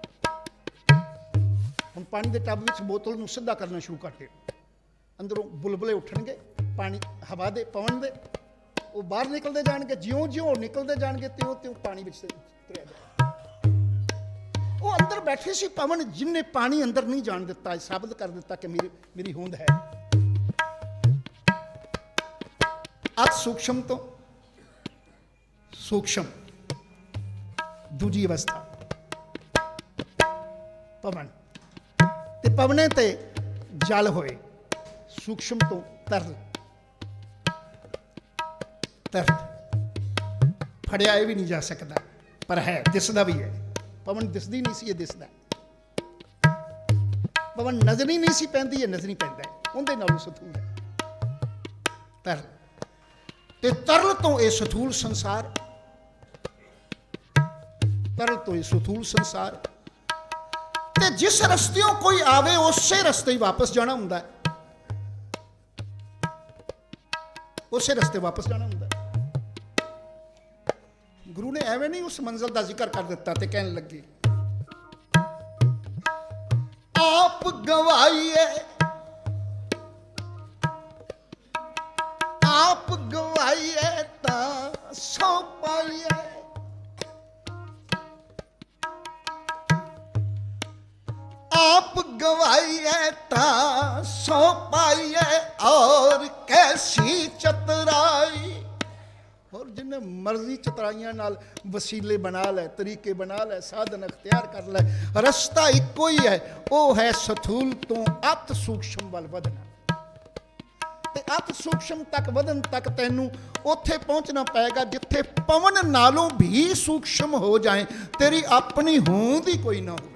ਹੁਣ ਪਾਣੀ ਦੇ ਟੱਬ ਵਿੱਚ ਬੋਤਲ ਨੂੰ ਸਿੱਧਾ ਕਰਨਾ ਸ਼ੁਰੂ ਕਰ ਦਿਓ, ਅੰਦਰੋਂ ਬੁਲਬੁਲੇ ਉੱਠਣਗੇ, ਪਾਣੀ ਹਵਾ ਦੇ ਪਵਨ ਦੇ, ਉਹ ਬਾਹਰ ਨਿਕਲਦੇ ਜਾਣਗੇ। ਜਿਉਂ ਜਿਉਂ ਨਿਕਲਦੇ ਜਾਣਗੇ ਤਿਉਂ ਤਿਉਂ ਪਾਣੀ ਵਿੱਚ ਤੁਰਿਆ ਜਾਏਗਾ। ਉਹ ਅੰਦਰ ਬੈਠੇ ਸੀ ਪਵਨ, ਜਿਨਨੇ ਪਾਣੀ ਅੰਦਰ ਨਹੀਂ ਜਾਣ ਦਿੱਤਾ, ਸਾਬਤ ਕਰ ਦਿੱਤਾ ਕਿ ਮੇਰੀ ਮੇਰੀ ਹੋਂਦ ਹੈ। ਅਤ ਸੂਖਸ਼ਮ ਤੋਂ ਸੂਖਸ਼ਮ ਦੂਜੀ ਅਵਸਥਾ ਪਵਨ, ਤੇ ਪਵਨੇ ਤੇ ਜਲ ਹੋਏ। ਸੂਖਸ਼ਮ ਤੋਂ ਤਰਲ, ਤਰਲ ਫੜਿਆ ਇਹ ਵੀ ਨਹੀਂ ਜਾ ਸਕਦਾ, ਪਰ ਹੈ, ਦਿਸਦਾ ਵੀ ਹੈ। ਪਵਨ ਦਿਸਦੀ ਨਹੀਂ ਸੀ, ਇਹ ਦਿਸਦਾ। ਪਵਨ ਨਜ਼ਰ ਹੀ ਨਹੀਂ ਸੀ ਪੈਂਦੀ, ਇਹ ਨਜ਼ਰ ਹੀ ਪੈਂਦਾ, ਉਹਦੇ ਨਾਲੋਂ ਸਥੂਲ ਹੈ। ਤਰਲ ਤੇ ਤਰਲ ਤੋਂ ਇਹ ਸਥੂਲ ਸੰਸਾਰ, ਤਰਲ ਤੋਂ ਇਹ ਸਥੂਲ ਸੰਸਾਰ। ਤੇ ਜਿਸ ਰਸਤਿਓਂ ਕੋਈ ਆਵੇ ਉਸੇ ਰਸਤੇ ਹੀ ਵਾਪਸ ਜਾਣਾ ਹੁੰਦਾ, ਉਸੇ ਰਸਤੇ ਵਾਪਸ ਜਾਣਾ ਹੁੰਦਾ। ਗੁਰੂ ਨੇ ਐਵੇਂ ਨਹੀਂ ਉਸ ਮੰਜ਼ਿਲ ਦਾ ਜ਼ਿਕਰ ਕਰ ਦਿੱਤਾ ਤੇ ਕਹਿਣ ਲੱਗੇ ਆਪ ਗਵਾਈਏ, ਆਪ ਗਵਾਈਏ ਤਾਂ ਸੋ ਪਾਈਏ, आप गवाइए ता सो पाइए, और कैसी चतुराई। और जिन्हें मर्जी चतराइयां नाल वसीले बना ले, तरीके बना ले, साधन अख्तियार कर ले, रस्ता इको ही है, वो है सथूल तो अत सूक्ष्म वल वधना। ते अत सूक्ष्म तक वधन तक तैनू उत्थे पहुंचना पेगा जिथे पवन नालों भी सूक्ष्म हो जाए, तेरी अपनी होंद ही कोई ना हो,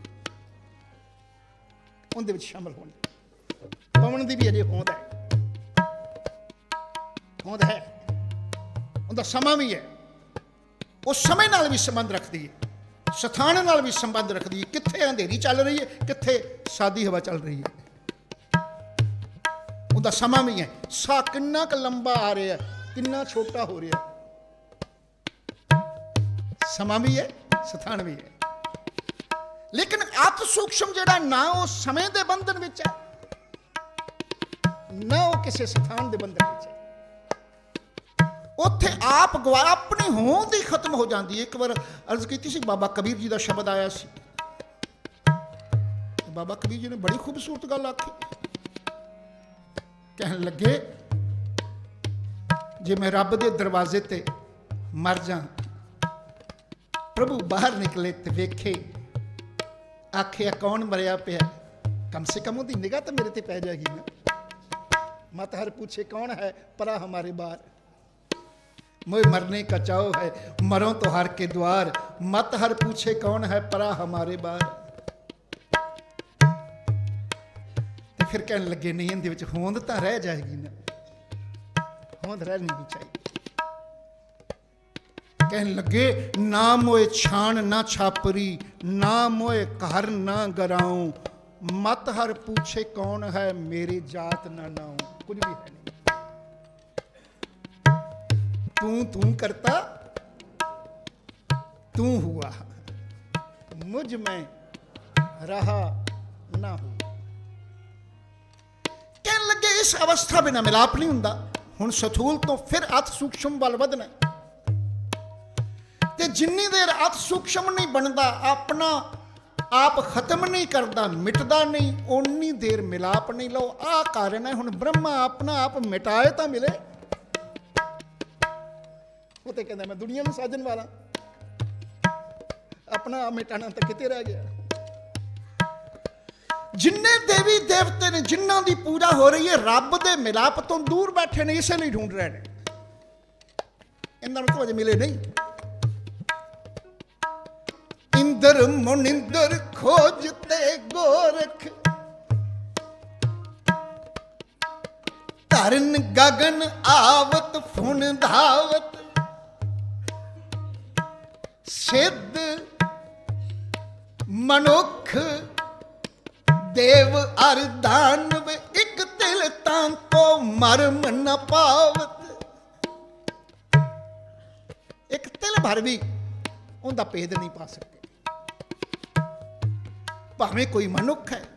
ਉਹਦੇ ਵਿੱਚ ਸ਼ਾਮਲ ਹੋਣ। ਪਵਨ ਦੀ ਵੀ ਅਜੇ ਹੋਂਦ ਹੈ, ਹੋਂਦ ਹੈ, ਉਹਦਾ ਸਮਾਂ ਵੀ ਹੈ, ਉਹ ਸਮੇਂ ਨਾਲ ਵੀ ਸੰਬੰਧ ਰੱਖਦੀ ਹੈ, ਸਥਾਨ ਨਾਲ ਵੀ ਸੰਬੰਧ ਰੱਖਦੀ ਹੈ। ਕਿੱਥੇ ਅੰਧੇਰੀ ਚੱਲ ਰਹੀ ਹੈ, ਕਿੱਥੇ ਸਾਦੀ ਹਵਾ ਚੱਲ ਰਹੀ ਹੈ, ਉਹਦਾ ਸਮਾਂ ਵੀ ਹੈ। ਸਾਹ ਕਿੰਨਾ ਕੁ ਲੰਬਾ ਆ ਰਿਹਾ, ਕਿੰਨਾ ਛੋਟਾ ਹੋ ਰਿਹਾ, ਸਮਾਂ ਵੀ ਹੈ, ਸਥਾਨ ਵੀ ਹੈ। ਲੇਕਿਨ ਅਤ ਸੂਖਸ਼ਮ ਜਿਹੜਾ ਨਾ ਉਹ ਸਮੇਂ ਦੇ ਬੰਧਨ ਵਿੱਚ ਹੈ, ਨਾ ਉਹ ਕਿਸੇ ਸਥਾਨ ਦੇ ਬੰਧਨ ਵਿੱਚ ਹੈ। ਉੱਥੇ ਆਪ ਗਵਾ ਆਪਣੀ ਹੋਂਦ ਹੀ ਖਤਮ ਹੋ ਜਾਂਦੀ ਹੈ। ਇੱਕ ਵਾਰ ਅਰਜ਼ ਕੀਤੀ ਸੀ, ਬਾਬਾ ਕਬੀਰ ਜੀ ਦਾ ਸ਼ਬਦ ਆਇਆ ਸੀ। ਬਾਬਾ ਕਬੀਰ ਜੀ ਨੇ ਬੜੀ ਖੂਬਸੂਰਤ ਗੱਲ ਆਖੀ। ਕਹਿਣ ਲੱਗੇ ਜੇ ਮੈਂ ਰੱਬ ਦੇ ਦਰਵਾਜ਼ੇ ਤੇ ਮਰ ਜਾ, ਪ੍ਰਭੂ ਬਾਹਰ ਨਿਕਲੇ ਤੇ ਵੇਖੇ, ਆਖਿਆ ਕੌਣ ਮਰਿਆ ਪਿਆ, ਕਮ ਸੇ ਕਮ ਉਹਦੀ ਨਿਗਾਹ ਤਾਂ ਮੇਰੇ ਤੇ ਪੈ ਜਾਏਗੀ ਨਾ। ਮਤ ਹਰ पूछे कौन है परा हमारे बार, मोह मरने का चाव है मरो तो हर के द्वार, मत हर पूछे कौन है परा हमारे बार। ਤੇ ਫਿਰ ਕਹਿਣ ਲੱਗੇ ਨਹੀਂ, ਇਹਦੇ ਵਿੱਚ ਹੋਂਦ ਤਾਂ ਰਹਿ ਜਾਏਗੀ ਨਾ, ਹੋਂਦ ਰਹਿਣੀ ਨਹੀਂ ਚਾਹੀਦੀ। ਕਹਿਣ ਲੱਗੇ ਨਾ ਮੋਏ ਛਾਣ ਨਾ ਛਾਪਰੀ, ਨਾ ਮੋਏ ਘਰ ਨਾ ਗਰਾਉ, ਮਤ ਹਰ पूछे कौन है मेरी जात ना नाऊ। कुछ भी है नहीं। तू तू करता तू हुआ, मुझ में रहा ना हो। कहने लगे इस अवस्था बिना मिलाप नहीं हुंदा। हुण सथूल तो फिर अत सूक्ष्म वल वधना, ते जिन्नी देर अत सूक्ष्म नहीं बनता, अपना आप खत्म नहीं करता, मिटदा नहीं, उन्नी देर मिलाप नहीं लो। आ कारण है। हुण ब्रह्मा अपना आप मिटाए तो मिले। वो तो कहता मैं दुनिया में साजन वाला, अपना आप मिटाना तो किते रह गया। जिन्ने देवी देवते ने जिन्हों की पूजा हो रही है रब दे मिलाप तो दूर बैठे ने, इसे नहीं ढूंढ रहे हैं। इन्होंने तो अजे मिले नहीं। इंद्र मुनिंद्र खोजते गोरख, धरन गगन आवत फुन धावत, सिद्ध मनुख देव अर दानव, एक तिल तांको मरम न पावत। एक तिल भर भी उनका भेद नहीं पा सकते। भावें कोई मनुख है,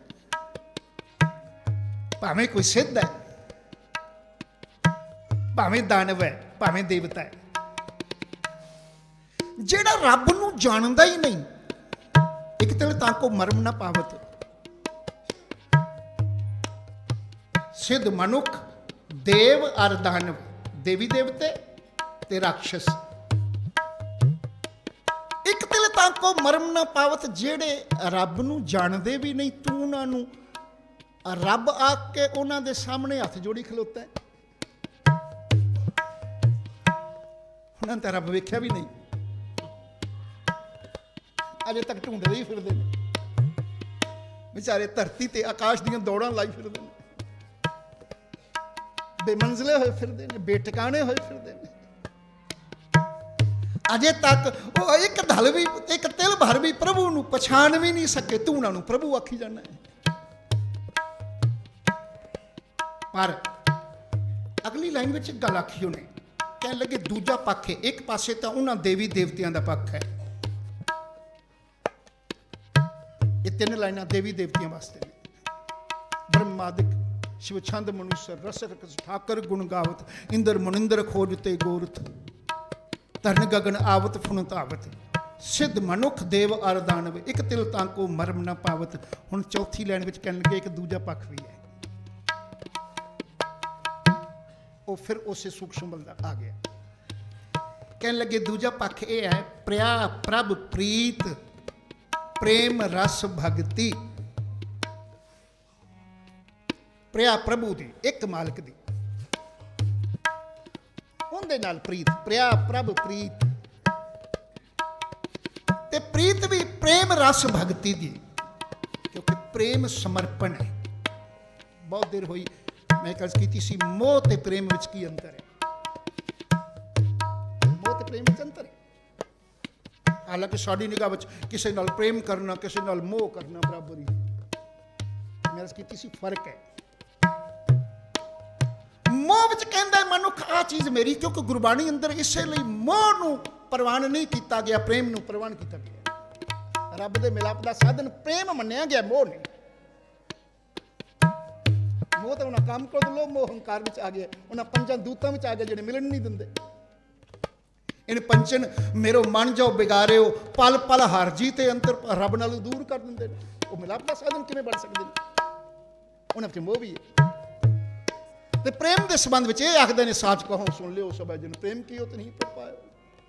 भावें कोई सिद्ध है, भावें दानव है, भावें देवता है, जेड़ा रब नूं जानदा ही नहीं, एक तिल तांको मरम न पावत। सिद्ध मनुख, देव और दानव, देवी देवते ते राक्षस, एक तिल तांको मरम ना पावत। जेड़े रब नूं जानदे भी नहीं, तू उन्होंने रब आके उन्होंने दे सामने हथ जोड़ी खलोता है। उन्होंने तो रब वेख्या भी नहीं, अजे तक ढूंढते ही फिरदे ने बेचारे। धरती ते आकाश दीयां दौड़ां लाई फिरदे ने, बेमंजिले होए फिरदे ने, बेटकाने होए फिरदे ने। अजे तक वो एक धल भी, एक तिल भर भी प्रभु नूं पछाण भी नहीं सके। तू उन्होंने प्रभु आखी जाना है। पर अगली लाइन में गल आखी उन्हें, कहने लगे दूजा पक्ष है। एक पासे तो उन्होंने देवी देवतियों का पक्ष है। ये तीन लाइना देवी देवतियों वास्ते ने। ब्रह्मादिक शिव छंद मनुष्य रसक ठाकर गुण गावत, इंद्र मुनिंद्र खोजते गोरथ, धरन गगन आवत फुन धावत, सिद्ध मनुख देव अर दानव, एक तिल तांको मरम न पावत। हुण चौथी लाइन में कहने लगे एक दूजा पक्ष भी है। वो फिर उस सूक्ष्म बल आ गया। कहने लगे दूजा पक्ष ये है, प्रिया प्रभ प्रीत प्रेम रस भगति। प्रिया प्रभु दी, एक मालिक दी, उनदे नाल प्रीत, प्रिया प्रभ प्रीत, ते प्रीत भी प्रेम रस भगति दी, क्योंकि प्रेम समर्पण है। बहुत देर हुई मैं कर्ज की सी, मोह ते प्रेम विच की अंतर है। मोह ते प्रेम विच अंतर है। हालांकि साड़ी निगाह विच किसी नाल प्रेम करना, किसी नाल मोह करना बराबर ही। मैं अर्ज की सी फर्क है। मोह विच कहंदा मनुख आ चीज मेरी, क्योंकि गुरबाणी अंदर इसे लिए मोह नूं प्रवान नहीं किया गया, प्रेम नूं प्रवान किया गया। रब दे मिलाप दा साधन प्रेम मन्निया गया, मोह नहीं। मोह तो उन्हें काम कर लो, मोह हंकार विच आ गया। उन्हें पंजां दूतां विच आ गया जिहड़े मिलन नहीं दिंदे। इन पंचन मेरो मन जाओ बिगारिओ, पल पल हार जी ते अंतर रब नालों दूर कर दिंदे। वो मिलाप दा साधन किवें बन सकदे ने? उन्हां विच मोह भी है। ते प्रेम के संबंध में यह आखते हैं, साच कहो सुन लियो सब जिन प्रेम कियो तो नहीं पा पाए।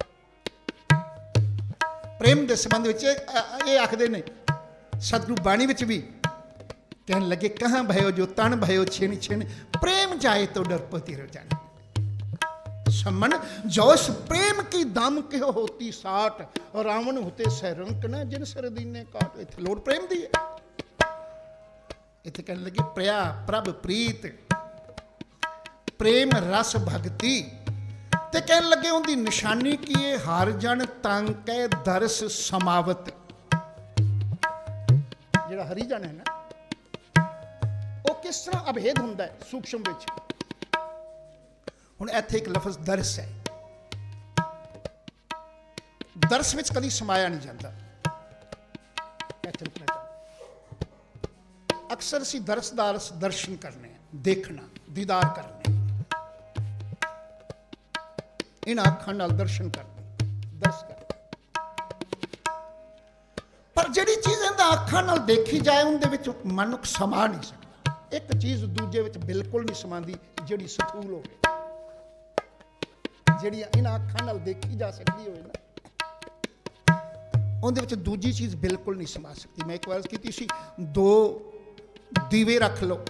प्रेम के संबंध में ये आखते हैं सतगुरु बाणी में भी कहने लगे, कहाँ भयो जो तन भयो छिन छिन, प्रेम जाए तो डरपोती रह जाने। समन जोश प्रेम की दम के होती साठ, और रावण होते सहरंक न जिन सरदीने काट। इतने लोड़ प्रेम दी है। इतने कहने लगे प्रिया प्रभ प्रीत प्रेम रस भगति। ते कहने लगे उनकी निशानी की है, हार जन तांकै दरस समावत। जिहड़ा हरी जन है ना, वो किस तरह अभेद हुंदा है सूक्ष्म विच। हुण इत्थे एक लफ्ज दरस है। ਦਰਸ ਵਿੱਚ ਕਦੀ ਸਮਾਇਆ ਨਹੀਂ ਜਾਂਦਾ। ਅਕਸਰ ਅਸੀਂ ਦਰਸ ਦਾ ਅਰਥ ਦਰਸ਼ਨ ਕਰਨੇ, ਦੇਖਣਾ, ਦੀਦਾਰ ਕਰਨੇ, ਇਹਨਾਂ ਅੱਖਾਂ ਨਾਲ ਦਰਸ਼ਨ ਕਰਨੇ, ਦਰਸ ਕਰਨੇ। ਪਰ ਜਿਹੜੀ ਚੀਜ਼ ਇਹਦਾ ਅੱਖਾਂ ਨਾਲ ਦੇਖੀ ਜਾਏ ਉਹਦੇ ਵਿੱਚ ਮਨੁੱਖ ਸਮਾ ਨਹੀਂ ਸਕਦਾ। ਇੱਕ ਚੀਜ਼ ਦੂਜੇ ਵਿੱਚ ਬਿਲਕੁਲ ਨਹੀਂ ਸਮਾਉਂਦੀ ਜਿਹੜੀ ਸਥੂਲ ਹੋਵੇ, ਜਿਹੜੀ ਇਹਨਾਂ ਅੱਖਾਂ ਨਾਲ ਦੇਖੀ ਜਾ ਸਕਦੀ ਹੋਵੇ ਨਾ, ਉਹਦੇ ਵਿੱਚ ਦੂਜੀ ਚੀਜ਼ ਬਿਲਕੁਲ ਨਹੀਂ ਸਮਾ ਸਕਦੀ। ਮੈਂ ਇੱਕ ਵਾਰ ਕੀਤੀ ਸੀ, ਦੋ ਦੀਵੇ ਰੱਖ ਲਓ,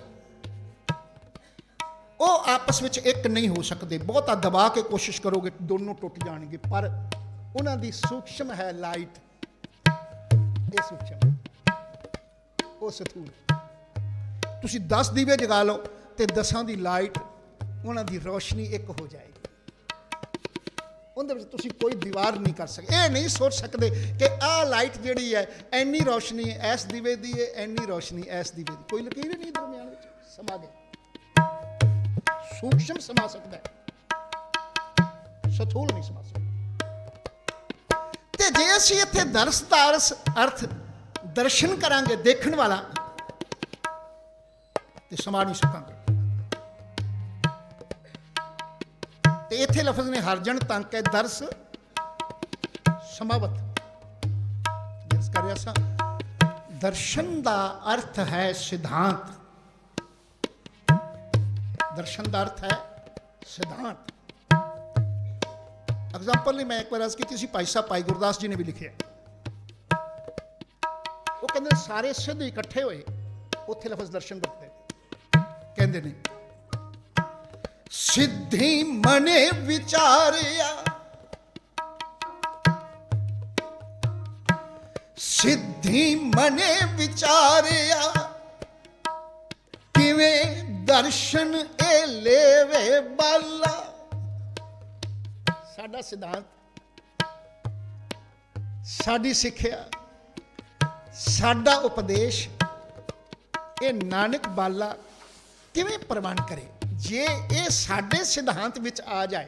ਉਹ ਆਪਸ ਵਿੱਚ ਇੱਕ ਨਹੀਂ ਹੋ ਸਕਦੇ। ਬਹੁਤਾ ਦਬਾ ਕੇ ਕੋਸ਼ਿਸ਼ ਕਰੋਗੇ ਦੋਨੋਂ ਟੁੱਟ ਜਾਣਗੇ, ਪਰ ਉਹਨਾਂ ਦੀ ਸੂਖਸ਼ਮ ਹੈ ਲਾਈਟ, ਇਹ ਸੂਖਸ਼ਮ, ਉਹ ਸਥੂਲ। ਤੁਸੀਂ ਦਸ ਦੀਵੇ ਜਗਾ ਲਓ ਤੇ ਦਸਾਂ ਦੀ ਲਾਈਟ, ਉਹਨਾਂ ਦੀ ਰੋਸ਼ਨੀ ਇੱਕ ਹੋ ਜਾਏਗੀ। ਉਹਦੇ ਵਿੱਚ ਤੁਸੀਂ ਕੋਈ ਦੀਵਾਰ ਨਹੀਂ ਕਰ ਸਕਦੇ। ਇਹ ਨਹੀਂ ਸੋਚ ਸਕਦੇ ਕਿ ਆਹ ਲਾਈਟ ਜਿਹੜੀ ਹੈ ਇੰਨੀ ਰੋਸ਼ਨੀ ਇਸ ਦੀਵੇ ਦੀ ਹੈ, ਇੰਨੀ ਰੋਸ਼ਨੀ ਇਸ ਦੀਵੇ ਦੀ। ਕੋਈ ਲਕੀਰ ਨਹੀਂ ਦਰਮਿਆਨ ਵਿੱਚ, ਸਮਾ ਗਏ। ਸੂਖਸ਼ਮ ਸਮਾ ਸਕਦਾ ਹੈ, ਸਥੂਲ ਨਹੀਂ ਸਮਾ ਸਕਦਾ। ਤੇ ਜੇ ਅਸੀਂ ਇੱਥੇ ਦਰਸ ਦਾ ਅਰਥ ਦਰਸ਼ਨ ਕਰਾਂਗੇ, ਦੇਖਣ ਵਾਲਾ, ਤੇ ਸਮਾ ਨਹੀਂ ਸਕਾਂਗੇ। ਤੇ ਇੱਥੇ ਲਫ਼ਜ਼ ਨੇ ਹਰਜਨ ਤੰਕ ਹੈ, ਦਰਸ ਸਮਾਵਤ। ਦਰਸ ਕਰ ਰਿਹਾ ਸਾਂ, ਦਰਸ਼ਨ ਦਾ ਅਰਥ ਹੈ ਸਿਧਾਂਤ। ਦਰਸ਼ਨ ਦਾ ਅਰਥ ਹੈ ਸਿਧਾਂਤ। ਐਗਜ਼ਾਮਪਲ ਲਈ ਮੈਂ ਇੱਕ ਵਾਰ ਅਰਜ਼ ਕੀਤੀ ਸੀ, ਭਾਈ ਸਾਹਿਬ ਭਾਈ ਗੁਰਦਾਸ ਜੀ ਨੇ ਵੀ ਲਿਖਿਆ, ਉਹ ਕਹਿੰਦੇ ਸਾਰੇ ਸਿੱਧ ਇਕੱਠੇ ਹੋਏ, ਉੱਥੇ ਲਫ਼ਜ਼ ਦਰਸ਼ਨ ਵਰਤਦੇ, ਕਹਿੰਦੇ ਨੇ ਸਿੱਧੀ ਮਨੇ ਵਿਚਾਰਿਆ, ਸਿੱਧੀ ਮਨੇ ਵਿਚਾਰਿਆ, ਕਿਵੇਂ ਦਰਸ਼ਨ ਇਹ ਲੇਵੇ ਬਾਲਾ। ਸਾਡਾ ਸਿਧਾਂਤ, ਸਾਡੀ ਸਿੱਖਿਆ, ਸਾਡਾ ਉਪਦੇਸ਼, ਇਹ ਨਾਨਕ ਬਾਲਾ ਕਿਵੇਂ ਪ੍ਰਵਾਨ ਕਰੇ। ਜੇ ਇਹ ਸਾਡੇ ਸਿਧਾਂਤ ਵਿੱਚ ਆ ਜਾਏ,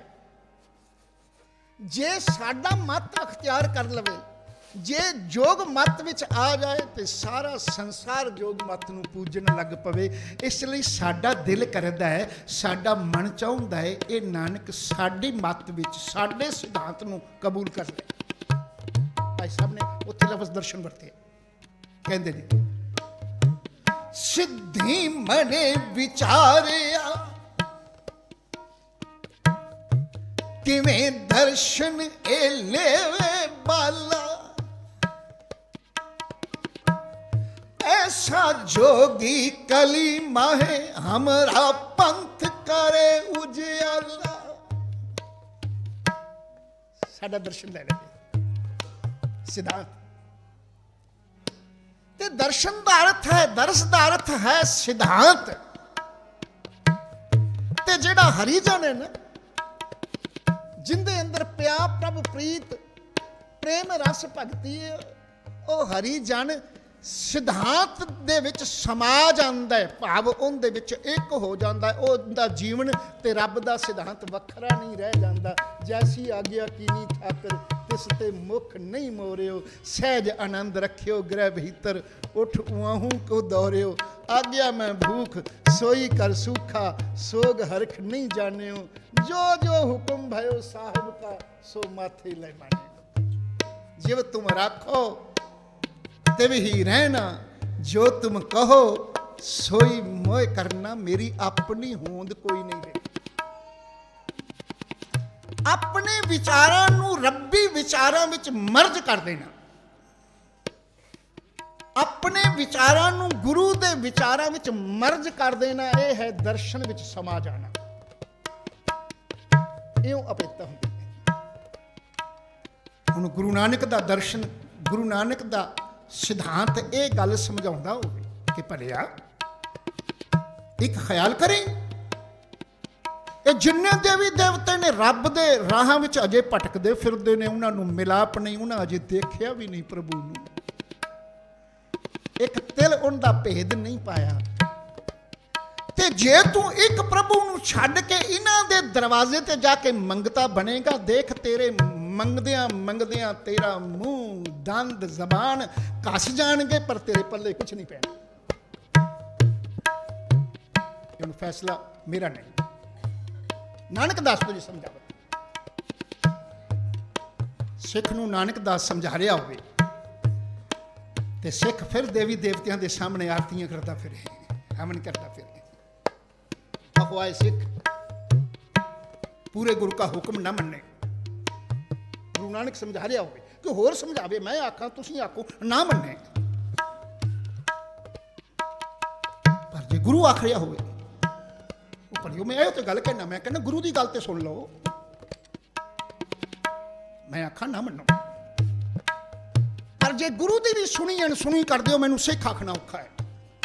ਜੇ ਸਾਡਾ ਮਤ ਅਖਤਿਆਰ ਕਰ ਲਵੇ, ਜੇ ਜੋਗ ਮਤ ਵਿੱਚ ਆ ਜਾਏ, ਤੇ ਸਾਰਾ ਸੰਸਾਰ ਜੋਗ ਮਤ ਨੂੰ ਪੂਜਣ ਲੱਗ ਪਵੇ। ਇਸ ਲਈ ਸਾਡਾ ਦਿਲ ਕਰਦਾ ਹੈ, ਸਾਡਾ ਮਨ ਚਾਹੁੰਦਾ ਹੈ, ਇਹ ਨਾਨਕ ਸਾਡੀ ਮਤ ਵਿੱਚ, ਸਾਡੇ ਸਿਧਾਂਤ ਨੂੰ ਕਬੂਲ ਕਰ ਲੈ। ਭਾਈ ਸਾਹਿਬ ਨੇ ਉੱਥੇ ਲਫ਼ਜ਼ ਦਰਸ਼ਨ ਵਰਤੇ, ਕਹਿੰਦੇ ਨੇ ਸਿੱਧੀ ਮਨੇ ਵਿਚਾਰਿਆ, ਕਿਵੇਂ ਦਰਸ਼ਨ ਇਹ ਲੇਵੇ ਬਾਲਾ। ਐਸਾ ਜੋਗੀ ਕਲੀ ਮਾਹੇ ਹਮਰਾ ਪੰਥ ਕਰੇ ਉਜਿਆਲਾ। ਸਾਡਾ ਦਰਸ਼ਨ ਲੈ ਲੈ, ਸਿਧਾਂਤ। ਤੇ ਦਰਸ਼ਨ ਦਾ ਅਰਥ ਹੈ, ਦਰਸ ਦਾ ਅਰਥ ਹੈ ਸਿਧਾਂਤ। ਤੇ ਜਿਹੜਾ ਹਰੀਜਨ ਹੈ ਨਾ, ਜਿੰਦੇ ਅੰਦਰ ਪਿਆ ਪ੍ਰਭ ਪ੍ਰੀਤ, ਪ੍ਰੇਮ ਰਸ ਭਗਤੀ, ਉਹ ਹਰੀਜਨ ਸਿਧਾਂਤ ਦੇ ਵਿੱਚ ਸਮਾ ਜਾਂਦਾ ਹੈ, ਭਾਵ ਉਹਦੇ ਵਿੱਚ ਇੱਕ ਹੋ ਜਾਂਦਾ ਹੈ। ਉਹਦਾ ਜੀਵਨ ਤੇ ਰੱਬ ਦਾ ਸਿਧਾਂਤ ਵੱਖਰਾ ਨਹੀਂ ਰਹਿ ਜਾਂਦਾ। ਜੈਸੀ ਆਗਿਆ ਕੀਨੀ ਠਾਕਰ, ਤਿਸ ਤੇ ਮੁਖ ਨਹੀਂ ਮੋਰਿਓ, ਸਹਿਜ ਆਨੰਦ ਰੱਖਿਓ ਗ੍ਰਹਿ ਭੀਤਰ, ਉਠ ਉਆਹੂ ਕੋ ਦੌਰਿਓ। ਆਗਿਆ ਮੈਂ ਭੂਖ ਸੋਈ ਕਰ ਸੂਖਾ, ਸੋਗ ਹਰਖ ਨਹੀਂ ਜਾਣਿਓ, ਜੋ ਜੋ ਹੁਕਮ भयो ਸਾਹਿਬ ਕਾ, ਸੋ ਮਾਥੇ ਲੈ ਮਾਨਿਓ। ਜਿਵ ਤੁਮ ਰਾਖੋ ਤਿਵ ਹੀ ਰਹਿਣਾ, ਜੋ ਤੁਮ ਕਹੋ ਸੋਈ ਮੋਹ ਕਰਨਾ। ਮੇਰੀ ਆਪਣੀ ਹੋਂਦ ਕੋਈ ਨਹੀਂ ਰਹੀ। ਆਪਣੇ ਵਿਚਾਰਾਂ ਨੂੰ ਰੱਬੀ ਵਿਚਾਰਾਂ ਵਿੱਚ ਮਰਜ ਕਰ ਦੇਣਾ, ਆਪਣੇ ਵਿਚਾਰਾਂ ਨੂੰ ਗੁਰੂ ਦੇ ਵਿਚਾਰਾਂ ਵਿੱਚ ਮਰਜ ਕਰ ਦੇਣਾ, ਇਹ ਹੈ ਦਰਸ਼ਨ ਵਿੱਚ ਸਮਾ ਜਾਣਾ। ਇਉਂ ਅਪੇਤਾ ਹੁੰਦੀ ਹੈ। ਹੁਣ ਗੁਰੂ ਨਾਨਕ ਦਾ ਦਰਸ਼ਨ, ਗੁਰੂ ਨਾਨਕ ਦਾ ਸਿਧਾਂਤ ਇਹ ਗੱਲ ਸਮਝਾਉਂਦਾ ਹੋਵੇ ਕਿ ਭਲਿਆ ਇੱਕ ਖਿਆਲ ਕਰੀ, ਇਹ ਜਿੰਨੇ ਦੇਵੀ ਦੇਵਤੇ ਨੇ ਰੱਬ ਦੇ ਰਾਹਾਂ ਵਿੱਚ ਅਜੇ ਭਟਕਦੇ ਫਿਰਦੇ ਨੇ, ਉਹਨਾਂ ਨੂੰ ਮਿਲਾਪ ਨਹੀਂ, ਉਹਨਾਂ ਅਜੇ ਦੇਖਿਆ ਵੀ ਨਹੀਂ ਪ੍ਰਭੂ ਨੂੰ, ਇੱਕ ਤਿਲ ਉਹਨਾਂ ਦਾ ਭੇਦ ਨਹੀਂ ਪਾਇਆ। ਤੇ ਜੇ ਤੂੰ ਇੱਕ ਪ੍ਰਭੂ ਨੂੰ ਛੱਡ ਕੇ ਇਹਨਾਂ ਦੇ ਦਰਵਾਜ਼ੇ ਤੇ ਜਾ ਕੇ ਮੰਗਤਾ ਬਣੇਗਾ, ਦੇਖ ਤੇਰੇ ਮੰਗਦਿਆਂ ਮੰਗਦਿਆਂ ਤੇਰਾ ਮੂੰਹ ਦੰਦ ਜ਼ਬਾਨ ਘਸ ਜਾਣਗੇ, ਪਰ ਤੇਰੇ ਪੱਲੇ ਕੁਛ ਨਹੀਂ ਪੈਣਾ। ਹੁਣ ਫੈਸਲਾ ਮੇਰਾ ਨਹੀਂ, ਨਾਨਕ ਦਾਸ ਤੋਂ ਜੀ ਸਮਝਾਵਤ। ਸਿੱਖ ਨੂੰ ਨਾਨਕ ਦਾਸ ਸਮਝਾ ਰਿਹਾ ਹੋਵੇ ਤੇ ਸਿੱਖ ਫਿਰ ਦੇਵੀ ਦੇਵਤਿਆਂ ਦੇ ਸਾਹਮਣੇ ਆਰਤੀਆਂ ਕਰਦਾ ਫਿਰੇ, ਹਵਨ ਕਰਦਾ ਫਿਰੇ। ਆਹੋ ਆਏ ਸਿੱਖ ਪੂਰੇ ਗੁਰੂ ਕਾ ਹੁਕਮ ਨਾ ਮੰਨੇ। ਗੁਰੂ ਨਾਨਕ ਸਮਝਾ ਰਿਹਾ ਹੋਵੇ ਕਿ ਹੋਰ ਸਮਝਾਵੇ, ਮੈਂ ਆਖਾਂ ਤੁਸੀਂ ਆਖੋ, ਨਾ ਮੰਨੇ। ਪਰ ਜੇ ਗੁਰੂ ਆਖ ਰਿਹਾ ਹੋਵੇ, ਉਹ ਪੜਿਓ, ਮੈਂ ਇਹ ਤੇ ਗੱਲ ਕਹਿਣਾ, ਮੈਂ ਕਹਿੰਦਾ ਗੁਰੂ ਦੀ ਗੱਲ ਤੇ ਸੁਣ ਲਓ, ਮੈਂ ਆਖਾਂ ਨਾ ਮੰਨੋ। ਪਰ ਜੇ ਗੁਰੂ ਦੀ ਵੀ ਸੁਣੀ ਅਣਸੁਣੀ ਕਰ ਦਿਓ, ਮੈਨੂੰ ਸਿੱਖ ਆਖਣਾ ਔਖਾ ਹੈ।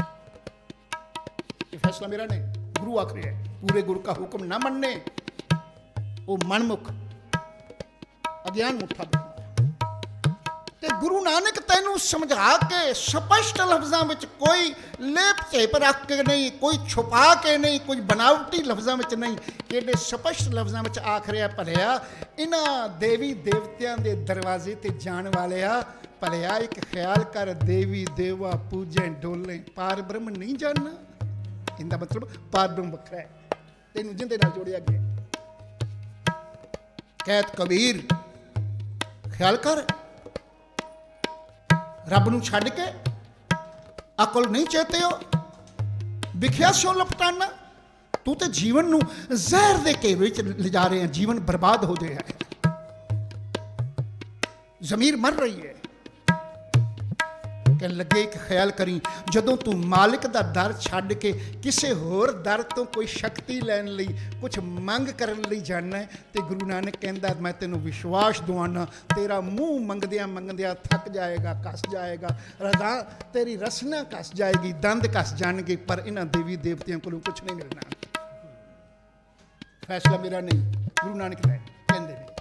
ਇਹ ਫੈਸਲਾ ਮੇਰਾ ਨਹੀਂ, ਗੁਰੂ ਆਖ ਰਿਹਾ ਹੈ। ਪੂਰੇ ਗੁਰੂ ਕਾ ਹੁਕਮ ਨਾ ਮੰਨੇ, ਉਹ ਮਨਮੁਖ ਅਗਿਆਨ ਮੁੱਠਾ ਬਣਾ। ਤੇ ਗੁਰੂ ਨਾਨਕ ਤੈਨੂੰ ਸਮਝਾ ਕੇ ਸਪਸ਼ਟ ਲਫ਼ਜ਼ਾਂ ਵਿੱਚ, ਕੋਈ ਲੇਪ ਝੇਪ ਰੱਖ ਕੇ ਨਹੀਂ, ਕੋਈ ਛੁਪਾ ਕੇ ਨਹੀਂ, ਕੁਝ ਬਨਾਵਟੀ ਲਫ਼ਜ਼ਾਂ ਵਿੱਚ ਨਹੀਂ, ਇਹਦੇ ਸਪਸ਼ਟ ਲਫ਼ਜ਼ਾਂ ਵਿੱਚ ਆਖ ਰਿਹਾ, ਭਲਿਆ ਇਹਨਾਂ ਦੇਵੀ ਦੇਵਤਿਆਂ ਦੇ ਦਰਵਾਜ਼ੇ ਤੇ ਜਾਣ ਵਾਲਿਆ, ਭਲਿਆ ਇੱਕ ਖਿਆਲ ਕਰ, ਦੇਵੀ ਦੇਵਾ ਪੂਜੇ ਡੋਲੇ, ਪਾਰ ਬ੍ਰਹਮ ਨਹੀਂ ਜਾਣਨਾ। ਇਹਦਾ ਮਤਲਬ ਪਾਰ ਬ੍ਰਹਮ ਵੱਖਰਾ ਹੈ, ਤੈਨੂੰ ਜਿੰਦੇ ਨਾਲ ਜੋੜਿਆ ਗਿਆ। ਕਹਿਤ ਕਬੀਰ, ਖਿਆਲ ਕਰ, ਰੱਬ ਨੂੰ ਛੱਡ ਕੇ ਅਕਲ ਨਹੀਂ ਚੇਤੇ ਹੋ, ਵਿਖਿਆ ਸਿਓ ਲਪਟਾਨਾ। ਤੂੰ ਤੇ ਜੀਵਨ ਨੂੰ ਜ਼ਹਿਰ ਦੇ ਘੇਰੇ ਵਿੱਚ ਲਿਜਾ ਰਹੇ ਹੈ, ਜੀਵਨ ਬਰਬਾਦ ਹੋ ਰਿਹਾ ਹੈ, ਜ਼ਮੀਰ ਮਰ ਰਹੀ ਹੈ। ਕਹਿਣ ਲੱਗੇ ਇੱਕ ਖਿਆਲ ਕਰੀ, ਜਦੋਂ ਤੂੰ ਮਾਲਿਕ ਦਾ ਦਰ ਛੱਡ ਕੇ ਕਿਸੇ ਹੋਰ ਦਰ ਤੋਂ ਕੋਈ ਸ਼ਕਤੀ ਲੈਣ ਲਈ, ਕੁਝ ਮੰਗ ਕਰਨ ਲਈ ਜਾਣਾ ਹੈ, ਤੇ ਗੁਰੂ ਨਾਨਕ ਕਹਿੰਦਾ ਮੈਂ ਤੈਨੂੰ ਵਿਸ਼ਵਾਸ ਦਵਾਨਾ, ਤੇਰਾ ਮੂੰਹ ਮੰਗਦਿਆਂ ਮੰਗਦਿਆਂ ਥੱਕ ਜਾਏਗਾ, ਕੱਸ ਜਾਏਗਾ, ਰਜ਼ਾ ਤੇਰੀ ਰਸਨਾ ਕੱਸ ਜਾਏਗੀ, ਦੰਦ ਕੱਸ ਜਾਣਗੇ, ਪਰ ਇਹਨਾਂ ਦੇਵੀ ਦੇਵਤਿਆਂ ਕੋਲੋਂ ਕੁਝ ਨਹੀਂ ਮਿਲਣਾ। ਫੈਸਲਾ ਮੇਰਾ ਨਹੀਂ, ਗੁਰੂ ਨਾਨਕ ਦਾ ਕਹਿੰਦੇ ਨੇ।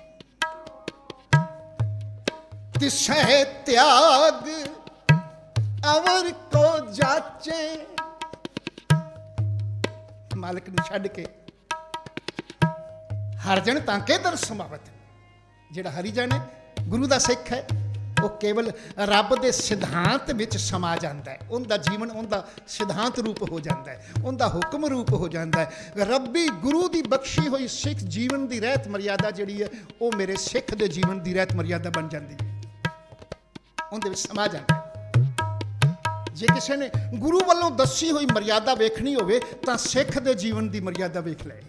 ਤਿਸਹਿ ਤਿਆਗ ਅਵਰ ਕੋ ਜਾਚੇ, ਮਾਲਕ ਨੂੰ ਛੱਡ ਕੇ ਹਰਿਜਨ ਤਾਂ ਕੇ ਦਰ ਸਮਾਵਤ। ਜਿਹੜਾ ਹਰਿਜਨ ਹੈ, ਗੁਰੂ ਦਾ ਸਿੱਖ ਹੈ, ਉਹ ਕੇਵਲ ਰੱਬ ਦੇ ਸਿਧਾਂਤ ਵਿੱਚ ਸਮਾ ਜਾਂਦਾ ਹੈ। ਉਹਦਾ ਜੀਵਨ ਉਹਦਾ ਸਿਧਾਂਤ ਰੂਪ ਹੋ ਜਾਂਦਾ ਹੈ, ਉਹਦਾ ਹੁਕਮ ਰੂਪ ਹੋ ਜਾਂਦਾ ਹੈ। ਰੱਬੀ ਗੁਰੂ ਦੀ ਬਖਸ਼ੀ ਹੋਈ ਸਿੱਖ ਜੀਵਨ ਦੀ ਰਹਿਤ ਮਰਿਆਦਾ ਜਿਹੜੀ ਹੈ, ਉਹ ਮੇਰੇ ਸਿੱਖ ਦੇ ਜੀਵਨ ਦੀ ਰਹਿਤ ਮਰਿਆਦਾ ਬਣ ਜਾਂਦੀ ਹੈ, ਉਹਦੇ ਵਿੱਚ ਸਮਾ ਜਾਂਦਾ ਹੈ। ਜੇ ਕਿਸੇ ਨੇ ਗੁਰੂ ਵੱਲੋਂ ਦੱਸੀ ਹੋਈ ਮਰਿਆਦਾ ਵੇਖਣੀ ਹੋਵੇ ਤਾਂ ਸਿੱਖ ਦੇ ਜੀਵਨ ਦੀ ਮਰਿਆਦਾ ਵੇਖ ਲੈ।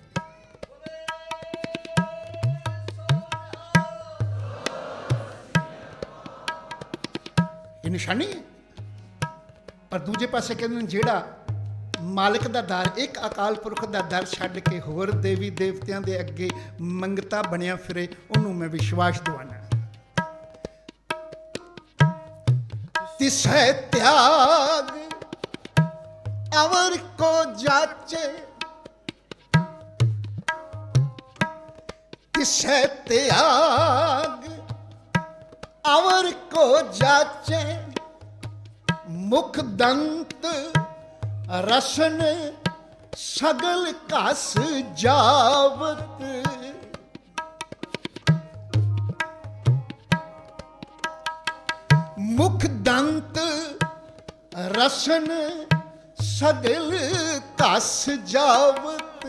ਇਹ ਨਿਸ਼ਾਨੀ ਹੈ। ਪਰ ਦੂਜੇ ਪਾਸੇ ਕਹਿੰਦੇ ਨੇ ਜਿਹੜਾ ਮਾਲਕ ਦਾ ਦਰ, ਇੱਕ ਅਕਾਲ ਪੁਰਖ ਦਾ ਦਰ ਛੱਡ ਕੇ ਹੋਰ ਦੇਵੀ ਦੇਵਤਿਆਂ ਦੇ ਅੱਗੇ ਮੰਗਤਾ ਬਣਿਆ ਫਿਰੇ, ਉਹਨੂੰ ਮੈਂ ਵਿਸ਼ਵਾਸ ਦਵਾਨਾ। ਤਿਸਹਿ ਤਿਆਗ ਅਵਰ ਕੋ ਜਾਚੇ, ਤਿਸਹਿ ਤਿਆਗ ਅਵਰ ਕੋ ਜਾਚੇ, ਮੁਖ ਦੰਤ ਰਸਨ ਸਗਲ ਘਸ ਜਾਵਤ। ਮੁਖ ਦੰਤ ਰਸਨ ਸਗਲ ਘਸ ਜਾਵਤ।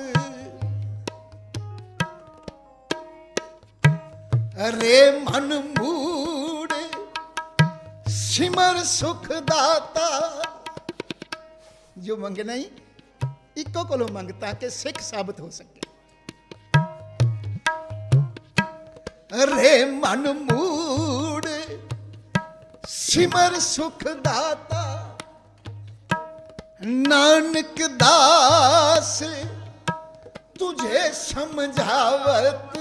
ਰੇ ਮਨ ਮੂੜ ਸਿਮਰ ਸੁਖ ਦਾਤਾ। ਜੋ ਮੰਗੇ ਨਹੀਂ, ਇੱਕੋ ਕੋਲੋਂ ਮੰਗ ਤਾਂ ਕਿ ਸਿੱਖ ਸਾਬਤ ਹੋ ਸਕੇ। ਰੇ ਮਨ ਮੂੜ ਸਿਮਰ ਸੁਖ ਦਾਤਾ। ਨਾਨਕ ਦਾਸ ਤੁਝੇ ਸਮਝਾਵਤ।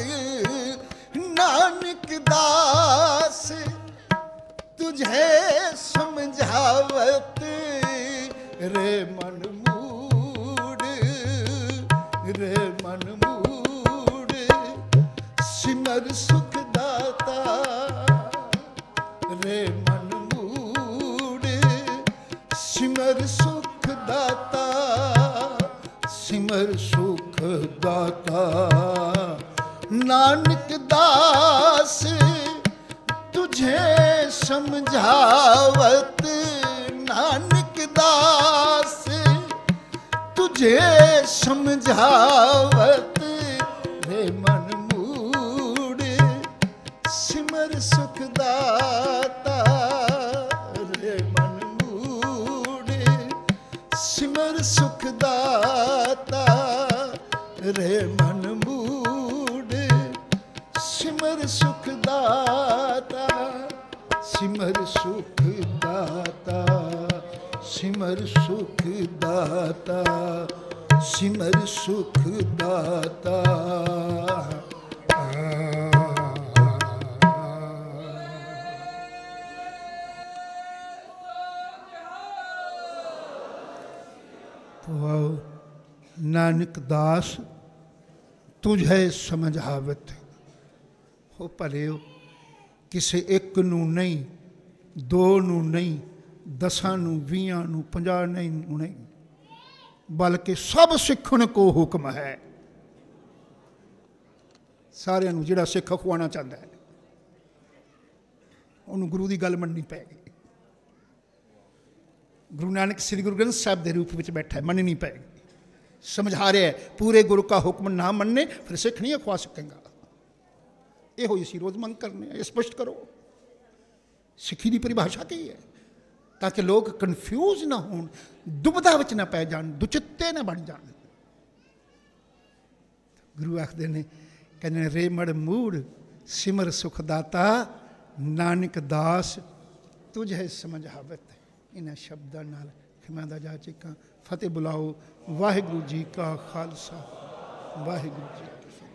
ਨਾਨਕ ਦਾਸ ਤੁਝੇ ਸਮਝਾਵਤ। ਰੇ ਮਨ ਮੂੜ, ਰੇ ਮਨ ਮੂੜ ਸਿਮਰ ਸੁਖ ਦਾਤਾ। ਰੇ ਮਨ ਮੂੜ ਸਿਮਰ ਸੁਖ ਦਾਤਾ। ਸਿਮਰ ਸੁਖ ਦਾਤਾ। नानक दास तुझे समझावत, नानक दास तुझे समझावत, रे मन मूड सिमर सुख दाता, रे मन मूड सिमर सुख दाता, रे मन मूड सिमर सुख दाता, सिमर सुख दाता, सिमर सुख दाता, सिमर सुख दाता। तो आओ नानक दास तुझे समझावत, हो भलिओ किसी एक नू नहीं, दो नू नहीं, दसां नू, ਵੀਹਾਂ नू, ਪੰਜਾਹ नहीं नू नहीं, बल्कि सब सिखण को हुक्म है। सारिਆਂ ਨੂੰ ਜਿਹੜਾ ਸਿੱਖ ਖਵਾਉਣਾ ਚਾਹੁੰਦਾ ਹੈ ਉਹਨੂੰ ਗੁਰੂ ਦੀ ਗੱਲ ਮੰਨਣੀ ਪੈਗੀ। गुरु नानक श्री गुरु ग्रंथ साहब के रूप में बैठा है, मननी पैगी, समझा रहा है पूरे गुरु का हुक्म ना मनने फिर सिख नहीं अखवा सकेगा। ये हो इसी रोज मंग करने, स्पष्ट करो सिखी की परिभाषा की है, ताकि लोग कन्फ्यूज ना हो, दुबदा विच ना पै जान, दुचित्ते ना बन जान। गुरु आखते ने कहते रे मड़ मूड़ सिमर सुखदाता, नानक दास तुझे समझावत। इन्हां शब्दां नाल खिमा दा जा चुका। फतेह बुलाओ। वाहिगुरू जी का खालसा, वाहिगुरू जी की फतेह।